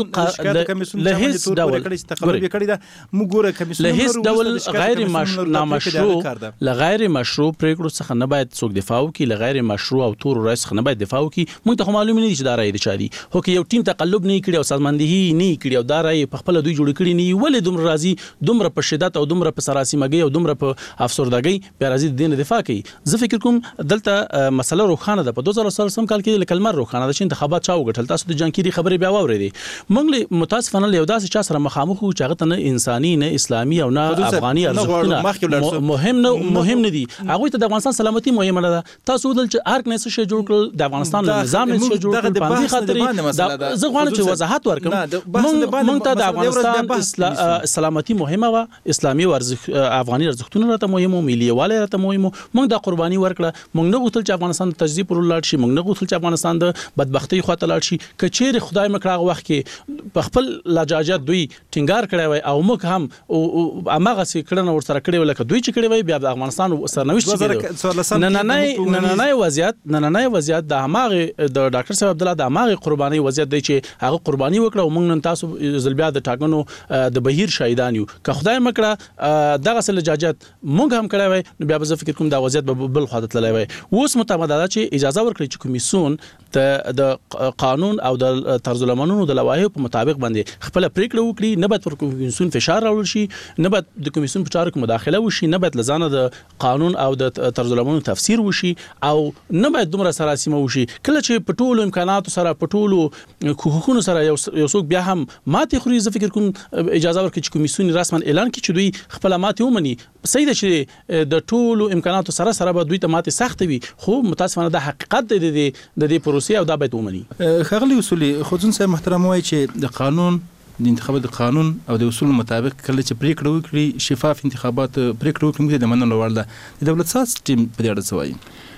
له هیڅ ډول تقلب کړي دا موږ ګوره کمیسیون له هیڅ ډول غیر نامشروع له غیر مشروع پریکړو څخه نه باید څوک دفاع وکړي له غیر مشروع او تور رئیس څخه نه باید دفاع وکړي موږ ته معلومه نه دي چې دا راي دي چاري هو کې یو ټیم تقلب نه کړي او سازماندهي نه کړي او دا راي په خپل دوی جوړ کړي نه ولې دومره راځي دومره په شدت او دومره په سراسي مګي او دومره په افسردګي بیا راځي د دین دفاع کوي زه فکر کوم دلته مسله روخانه ده په دوه زره څلورم کال کې کلمر روخانه ده چې انتخابات چا وګټل تاسو د جانکيري خبرې بیا واورېدې موږ له متاسفانه له داسې چا سره مخامخ وو چې هغه ته نه انساني نه اسلامي او نه افغاني ارزښتونه مهم نه مهم نه دي هغه ته د افغانستان سلامتي مهمه ده تاسو دل چې ارګ نه څه جوړ کړل د افغانستان نظام څه جوړ کړل باندې خاطر زه غواړم چې وضاحت ورکړم موږ ته د افغانستان سلامتي مهمه و اسلامي ارزښت افغاني ارزښتونه راته مهمه ملي والي راته مهمه موږ د قرباني ورکړه موږ نه غوښتل چې افغانستان د تجزیه پر لاړ شي موږ نه غوښتل چې افغانستان د بدبختی خواته لاړ شي کچېر خدای مکړه وخت کې په خپل لجاجت دوی ټینګار کړی وي او موږ هم امغه سي کړنه ور سره کړی ولکه دوی چې کړی وي بیا د افغانستان سرنوشت نه نه نه نه نه وضعیت نه نه نه وضعیت د امغه د ډاکټر صاحب عبد الله د امغه قرباني وضعیت دی چې هغه قرباني وکړه او موږ نن تاسو زلبیا د ټاکنو د بهیر شهیدان یو که خدای مکړه دغه سل لجاجت موږ هم کړی وي بیا به فکر کوم دا وضعیت به بل خواته تللی وي اوس متمدده چې اجازه ورکړي چې کمیسیون د قانون او د طرز العملونو د لوایح په مطابق باندې خپل پریکړه وکړي نه باید پر کمیسیون فشار راوړل شي نه باید د کمیسیون په چارو کې مداخله وشي نه باید لزانه د قانون او د طرز العملونو تفسیر وشي او نه باید دومره سراسیمه وشي کله چې په ټولو امکاناتو سره په ټولو حقوقونو سره یو څوک بیا هم ماتې خوري زه فکر کوم اجازه ورکړي چې کمیسیون رسما اعلان کړي چې دوی خپل ماتې ومني صحیح ده چې د ټولو امکاناتو سره سره به دوی ته ماتې سخت وي خو متاسفانه د حقیقت د دې د دې پروسې او دا باید ومني خغلی اصولي خودون صاحب محترم وایي چې د قانون د انتخابات د قانون او د اصول مطابق کله چې پریکړه وکړي شفاف انتخابات پریکړه وکړي د منلو وړ ده د دولت ساز ټیم په دې اړه څه وایي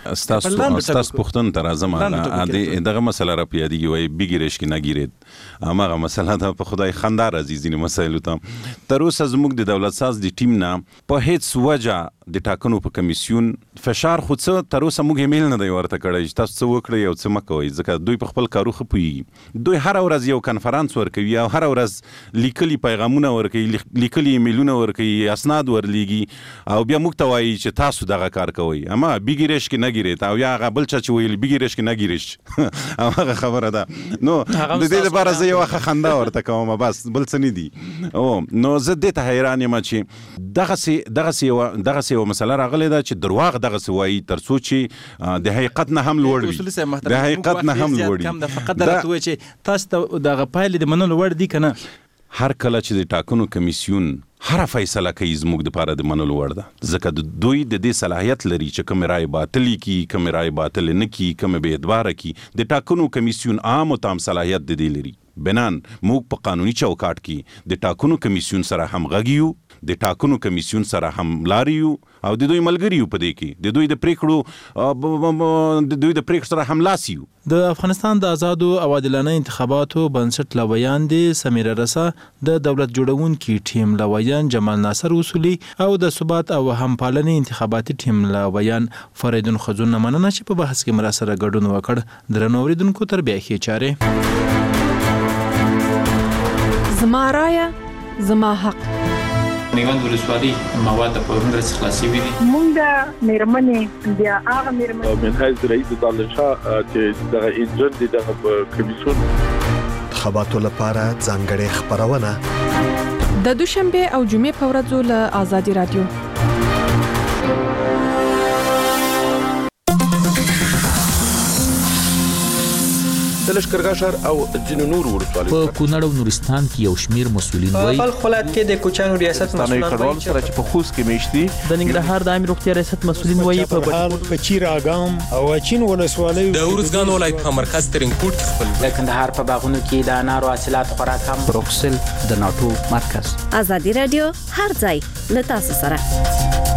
استاسو استاس پختن تر اعظم دغه مسله را پیادي وي بيګریش کې نګیرید اماغه مسله دا په خدای خندار عزیزین مسایل ته تر اوسه زموږ د دولت ساز د ټیم نه په هیڅ وجه د ټاکنو په کمیسیون فشار خو څه تر اوسه موږ ایمیل نه دی ورته کړی تاسو څه وکړئ او څه مکوئ ځکه دوی په خپل کارو خپوي دوی هر ورځ یو کانفرنس ورکوي او هر ورځ لیکلي پیغامونه ورکوي لیکلي ایمیلونه ورکوي اسناد ورلیږي او بیا موږ ته وایي چې تاسو دغه کار کوئ اما بيګریش کې نګیرید او یا هغه بل چا چې ویل بيګریش کې نګیریش او هغه خبره ده نو د دې لپاره زه یو ښه خندا ورته کوم بس بل څه نه دي او نو زه دې ته حیران یم چې دغه سي دغه سي دغه سي مسله راغلی ده چې درواغ دغه سوایي تر څو چې د حقیقت نه هم لوړ وي د حقیقت نه هم لوړ وي فقط درته وایي چې تاسو دغه پایلې د منلو وړ دي کنه هر کله چې د ټاکنو کمیسیون هر فیصله کوي زموږ د پاره د منلو وړ ده ځکه د دوی د دې صلاحیت لري چې کوم رائے باطل کی کوم رائے باطل نه کی کوم به اعتبار کی د ټاکنو کمیسیون عام او تام صلاحیت د دې لري بنان موږ په قانوني چوکاټ کې د ټاکنو کمیسیون سره هم غږیو د ټاکنو کمیسیون سره هم لاریو او د دوی ملګریو په دې کې د دوی د پریکړو د دوی د پریکړو سره هم لاسیو د افغانستان د آزادو او عادلانه انتخاباتو بنسټ لویان دي سمیره رسا د دولت جوړونکي ټیم لویان جمال ناصر اصولي او د ثبات او همپالنې انتخاباتي ټیم لویان فریدون خزون مننه چې په بحث کې مرسته ګډون وکړ درنو اوریدونکو تر بیا ښه چاره زما رایه زما حق میوند ولسوالي مواد په هنګر خلاصي وي مونږ د میرمنې بیا هغه میرمنې من حیث رئیس دالن شاه چې دغه انجن دغه کمیسیون انتخاباتو لپاره ځانګړې خبرونه د دوشنبه او جمعې په ورځو له آزادي رادیو د لشکرګاه او ځینو نور ولسوالۍ په کونړ او نورستان کې یو شمیر مسولین وایي په خپل کې د کوچانو ریاست مسولان وایي چې په خوست کې میشتي د ننګرهار د امیر روغتیا ریاست مسولین وایي په بهار په چیر اګام او چین ولسوالۍ د اورزګان ولایت په مرکز ترنکوټ خپل د کندهار په باغونو کې د انارو حاصلات خوراک هم بروکسل د ناتو مرکز آزادي رادیو هر ځای له تاسو سره